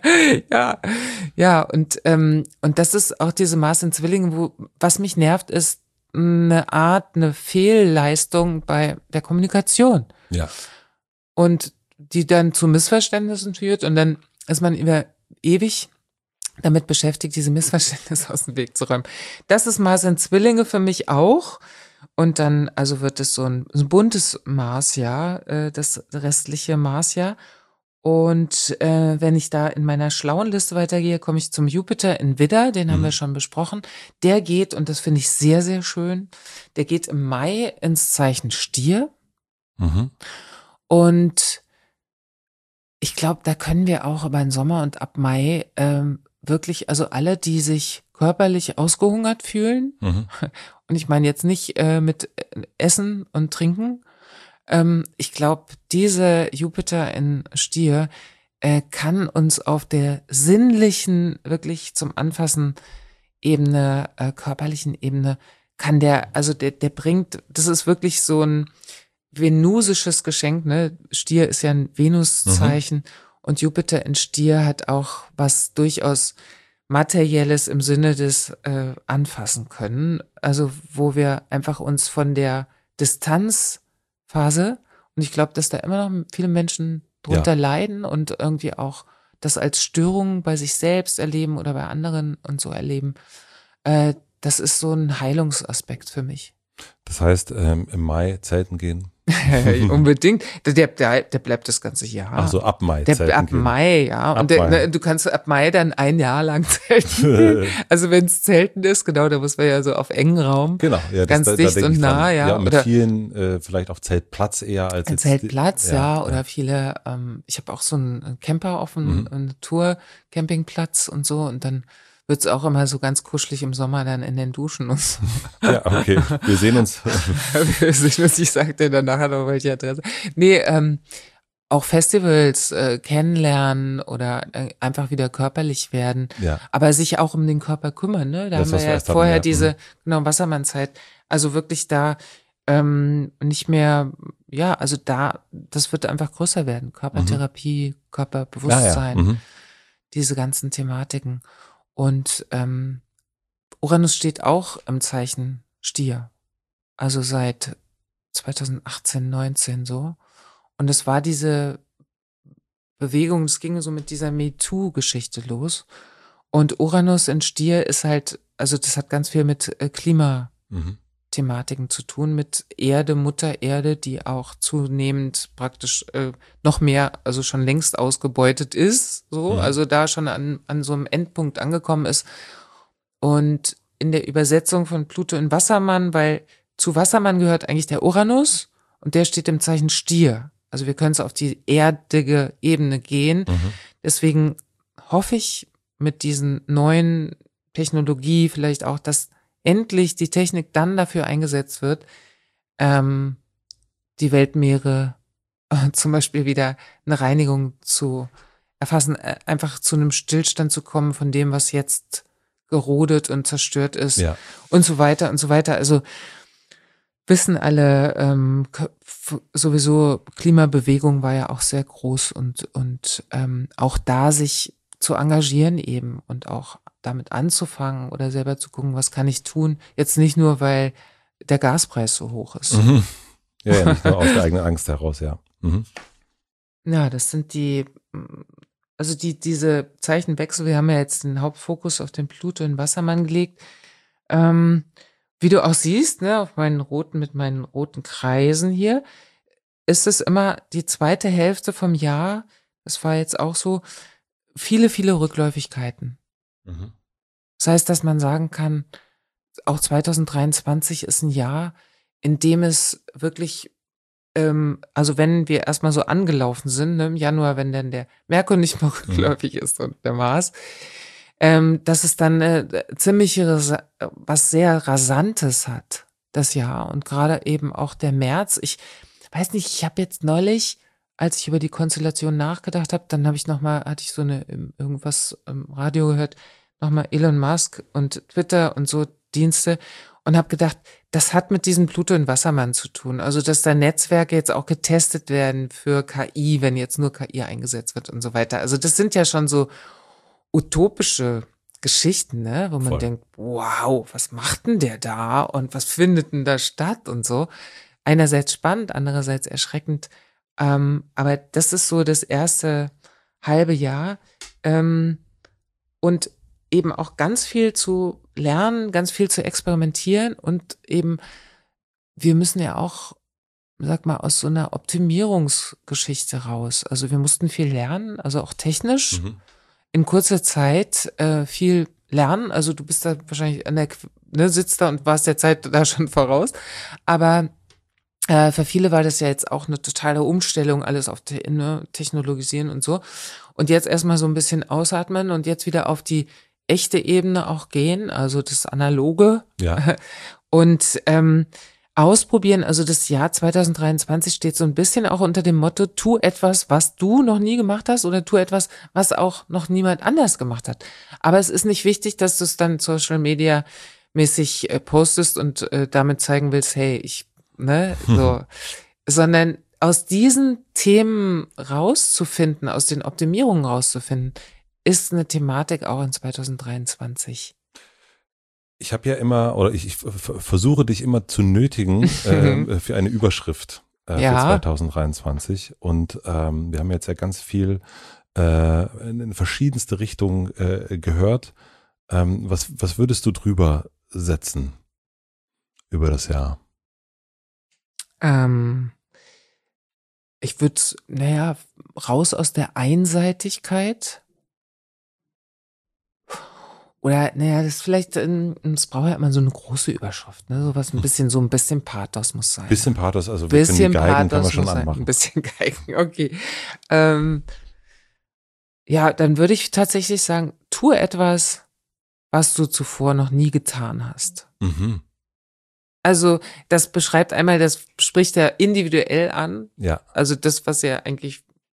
ja, ja, und, ähm, und das ist auch diese Mars in Zwillingen, wo, was mich nervt, ist eine Art, eine Fehlleistung bei der Kommunikation. ja. Und die dann zu Missverständnissen führt und dann ist man über ewig damit beschäftigt, diese Missverständnisse aus dem Weg zu räumen. Das ist Mars in Zwillinge für mich auch. Und dann, also wird es so ein, so ein buntes Marsjahr, äh, das restliche Marsjahr. Und äh, wenn ich da in meiner schlauen Liste weitergehe, komme ich zum Jupiter in Widder, den haben Mhm. wir schon besprochen. Der geht, und das finde ich sehr, sehr schön, der geht im Mai ins Zeichen Stier. Mhm. Und ich glaube, da können wir auch über den Sommer und ab Mai ähm, wirklich, also alle, die sich körperlich ausgehungert fühlen, Mhm. und ich meine jetzt nicht äh, mit Essen und Trinken, ähm, ich glaube, diese Jupiter in Stier äh, kann uns auf der sinnlichen, wirklich zum Anfassen Ebene, äh, körperlichen Ebene, kann der, also der, der bringt, das ist wirklich so ein venusisches Geschenk, ne? Stier ist ja ein Venuszeichen und Jupiter in Stier hat auch was durchaus Materielles im Sinne des äh, Anfassen können, also wo wir einfach uns von der Distanzphase, und ich glaube, dass da immer noch viele Menschen drunter Ja. leiden und irgendwie auch das als Störung bei sich selbst erleben oder bei anderen und so erleben, äh, das ist so ein Heilungsaspekt für mich. Das heißt, ähm, im Mai zelten gehen. Unbedingt. Der, der, der bleibt das ganze Jahr. Also ab Mai Der, zelten ab gehen. Mai, ja. Ab Und der, Mai. ne, du kannst ab Mai dann ein Jahr lang zelten. Also wenn es Zelten ist, genau, da muss man ja so auf engen Raum. Genau, ja, das, Ganz da, da dicht denk und ich nah, dran. ja, Ja, mit oder- vielen äh, vielleicht auf Zeltplatz eher als Ein jetzt Zeltplatz, die- ja, oder viele, ähm, ich habe auch so einen Camper auf dem Mhm. einen Tour-Campingplatz und so und dann wird's auch immer so ganz kuschelig im Sommer dann in den Duschen und so. Ja, okay. Wir sehen uns. Ich sagte dann nachher noch welche Adresse. Nee, ähm, auch Festivals äh, kennenlernen oder äh, einfach wieder körperlich werden, Ja. aber sich auch um den Körper kümmern, ne? Da Das, haben was wir wir ja erst hatten, vorher ja. diese, Mhm. genau, Wassermann-Zeit, also wirklich da ähm, nicht mehr, ja, also da, das wird einfach größer werden, Körpertherapie, Körperbewusstsein, Ah, ja. Mhm. diese ganzen Thematiken. Und ähm, Uranus steht auch im Zeichen Stier, also seit zweitausendachtzehn, neunzehn so. Und es war diese Bewegung, es ging so mit dieser MeToo-Geschichte los. Und Uranus in Stier ist halt, also das hat ganz viel mit äh, Klimathematiken Mhm. zu tun, mit Erde, Mutter Erde, die auch zunehmend praktisch äh, noch mehr, also schon längst ausgebeutet ist, so, Mhm. also da schon an, an so einem Endpunkt angekommen ist. Und in der Übersetzung von Pluto in Wassermann, weil zu Wassermann gehört eigentlich der Uranus und der steht im Zeichen Stier. Also wir können es auf die erdige Ebene gehen. Mhm. Deswegen hoffe ich mit diesen neuen Technologie vielleicht auch, dass endlich die Technik dann dafür eingesetzt wird, ähm, die Weltmeere äh, zum Beispiel wieder eine Reinigung zu erfassen, äh, einfach zu einem Stillstand zu kommen von dem, was jetzt gerodet und zerstört ist Ja. und so weiter und so weiter. Also wissen alle, ähm, k- f- sowieso Klimabewegung war ja auch sehr groß und, und ähm, auch da sich zu engagieren eben und auch damit anzufangen oder selber zu gucken, was kann ich tun. Jetzt nicht nur, weil der Gaspreis so hoch ist. Mhm. Ja, ja, nicht nur aus der eigenen Angst heraus, ja. Mhm. Ja, das sind die, mm, also die, diese Zeichenwechsel, wir haben ja jetzt den Hauptfokus auf den Pluto in Wassermann gelegt. Ähm, wie du auch siehst, ne, auf meinen roten, mit meinen roten Kreisen hier, ist es immer die zweite Hälfte vom Jahr, das war jetzt auch so, viele, viele Rückläufigkeiten. Mhm. Das heißt, dass man sagen kann, auch zweitausenddreiundzwanzig ist ein Jahr, in dem es wirklich, ähm, also wenn wir erstmal so angelaufen sind, ne, im Januar, wenn dann der Merkur nicht mehr rückläufig ist und der Mars, ähm, dass es dann äh, ziemlich rasa- was sehr Rasantes hat, das Jahr. Und gerade eben auch der März. Ich weiß nicht, ich habe jetzt neulich, als ich über die Konstellation nachgedacht habe, dann habe ich nochmal, hatte ich so eine ähm, irgendwas im Radio gehört, nochmal Elon Musk und Twitter und so Dienste und habe gedacht, das hat mit diesem Pluto in Wassermann zu tun. Also, dass da Netzwerke jetzt auch getestet werden für K I, wenn jetzt nur K I eingesetzt wird und so weiter. Also, das sind ja schon so utopische Geschichten, ne, wo man Voll. denkt, wow, was macht denn der da und was findet denn da statt und so. Einerseits spannend, andererseits erschreckend. Ähm, aber das ist so das erste halbe Jahr. Ähm, und eben auch ganz viel zu lernen, ganz viel zu experimentieren und eben, wir müssen ja auch, sag mal, aus so einer Optimierungsgeschichte raus. Also wir mussten viel lernen, also auch technisch Mhm. in kurzer Zeit äh, viel lernen. Also du bist da wahrscheinlich an der, Qu- ne, sitzt da und warst der Zeit da schon voraus. Aber äh, für viele war das ja jetzt auch eine totale Umstellung, alles auf te ne, Technologisieren und so. Und jetzt erstmal so ein bisschen ausatmen und jetzt wieder auf die echte Ebene auch gehen, also das Analoge. Ja. Und ähm, ausprobieren, also das Jahr zweitausenddreiundzwanzig steht so ein bisschen auch unter dem Motto, tu etwas, was du noch nie gemacht hast oder tu etwas, was auch noch niemand anders gemacht hat. Aber es ist nicht wichtig, dass du es dann Social Media mäßig äh, postest und äh, damit zeigen willst, hey, ich, ne, so, sondern aus diesen Themen rauszufinden, aus den Optimierungen rauszufinden, ist eine Thematik auch in zweitausenddreiundzwanzig. Ich habe ja immer, oder ich, ich v- versuche dich immer zu nötigen äh, für eine Überschrift äh, Ja. für zweitausenddreiundzwanzig. Und ähm, wir haben jetzt ja ganz viel äh, in verschiedenste Richtungen äh, gehört. Ähm, was, was würdest du drüber setzen über das Jahr? Ähm, ich würde, naja, raus aus der Einseitigkeit. Oder, naja, das ist vielleicht, ähm, es braucht ja immer so eine große Überschrift, ne? Sowas, ein bisschen, so ein bisschen Pathos muss sein. Bisschen Pathos, also wir können die Bisschen Geigen können wir Pathos schon muss sein. Ein anmachen. bisschen Geigen, okay. Ähm, ja, dann würde ich tatsächlich sagen, tue etwas, was du zuvor noch nie getan hast. Mhm. Also, das beschreibt einmal, das spricht ja individuell an. Ja. Also das, was ja eigentlich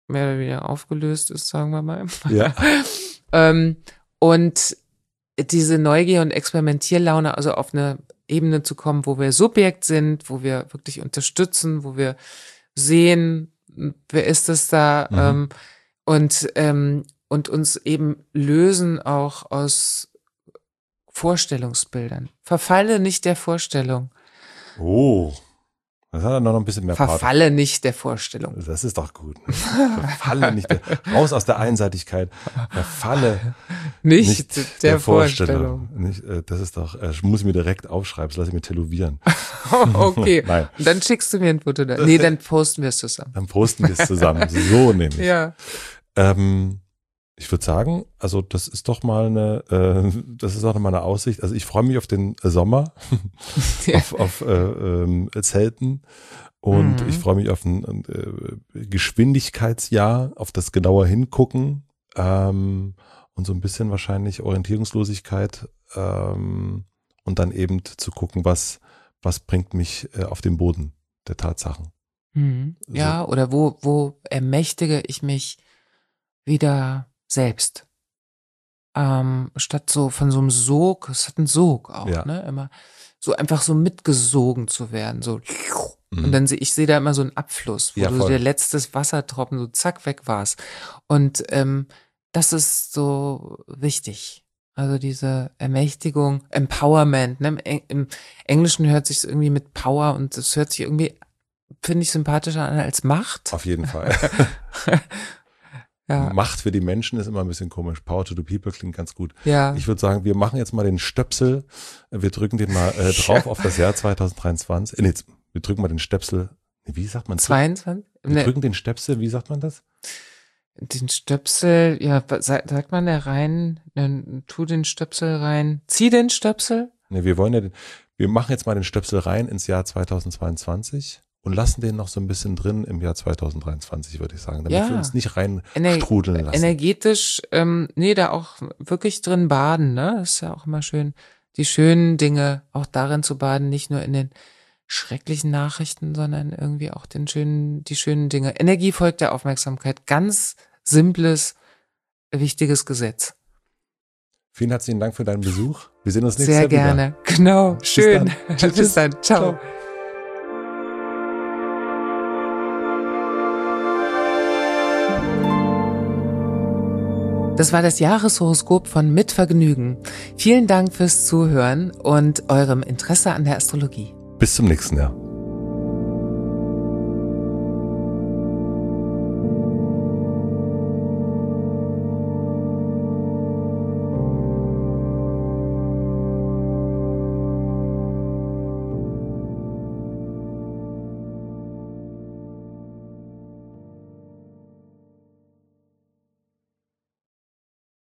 mehr oder weniger aufgelöst ist, sagen wir mal. Ja. ähm, und diese Neugier und Experimentierlaune, also auf eine Ebene zu kommen, wo wir Subjekt sind, wo wir wirklich unterstützen, wo wir sehen, wer ist es da, Mhm. ähm, und, ähm, und uns eben lösen auch aus Vorstellungsbildern. Verfalle nicht der Vorstellung. Oh, das hat er noch ein bisschen mehr Part. Verfalle nicht der Vorstellung. Das ist doch gut. Ne? Verfalle nicht der, raus aus der Einseitigkeit. Verfalle Nicht, nicht der, der Vorstellung. Vorstellung. Nicht, äh, das ist doch, äh, muss ich mir direkt aufschreiben, das lasse ich mir tätowieren. Okay. Nein. Und dann schickst du mir ein Foto. Da. Nee, dann posten wir es zusammen. Dann posten wir es zusammen. So nämlich. Ja. Ähm, ich würde sagen, also das ist doch mal eine, äh, das ist auch mal eine Aussicht. Also ich freue mich auf den Sommer, Ja. auf, auf äh, ähm, Zelten und Mhm. ich freue mich auf ein, ein äh, Geschwindigkeitsjahr, auf das genauer hingucken ähm, und so ein bisschen wahrscheinlich Orientierungslosigkeit ähm, und dann eben zu gucken, was, was bringt mich äh, auf den Boden der Tatsachen. Mhm. Ja, oder wo, wo ermächtige ich mich wieder selbst? Ähm, statt so von so einem Sog, es hat einen Sog auch, Ja. ne? Immer so einfach so mitgesogen zu werden, so. Mhm. Und dann sehe ich sehe da immer so einen Abfluss, wo Ja, so voll. der letzte Wassertropfen so zack weg war's. Und ähm, das ist so wichtig. Also diese Ermächtigung, Empowerment. Ne? Im, Eng- Im Englischen hört sich irgendwie mit Power und das hört sich irgendwie, finde ich, sympathischer an als Macht. Auf jeden Fall. Ja, Macht für die Menschen ist immer ein bisschen komisch. Power to the people klingt ganz gut. ja. Ich würde sagen, wir machen jetzt mal den Stöpsel. Wir drücken den mal äh, drauf auf das Jahr zwanzig dreiundzwanzig. Äh, nee, wir drücken mal den Stöpsel. Nee, wie sagt man? zweiundzwanzig? Wir Ne, drücken den Stöpsel, wie sagt man das? den Stöpsel, ja, was sagt, sagt man da rein? Dann tu den Stöpsel rein. Zieh den Stöpsel. Nee, wir wollen ja den, wir machen jetzt mal den Stöpsel rein ins Jahr zweitausendzweiundzwanzig und lassen den noch so ein bisschen drin im Jahr zweitausenddreiundzwanzig, würde ich sagen, damit Ja. wir uns nicht rein Ener strudeln lassen. energetisch, ähm, nee, da auch wirklich drin baden, ne? Das ist ja auch immer schön, die schönen Dinge auch darin zu baden, nicht nur in den schrecklichen Nachrichten, sondern irgendwie auch den schönen, die schönen Dinge. Energie folgt der Aufmerksamkeit. Ganz simples, wichtiges Gesetz. Vielen herzlichen Dank für deinen Besuch. Wir sehen uns nächstes Sehr Jahr wieder. gerne. Genau. Schön. dann. Tschüss, Bis tschüss. dann. Ciao. Ciao. Das war das Jahreshoroskop von Mit Vergnügen. Vielen Dank fürs Zuhören und eurem Interesse an der Astrologie. Bis zum nächsten Jahr.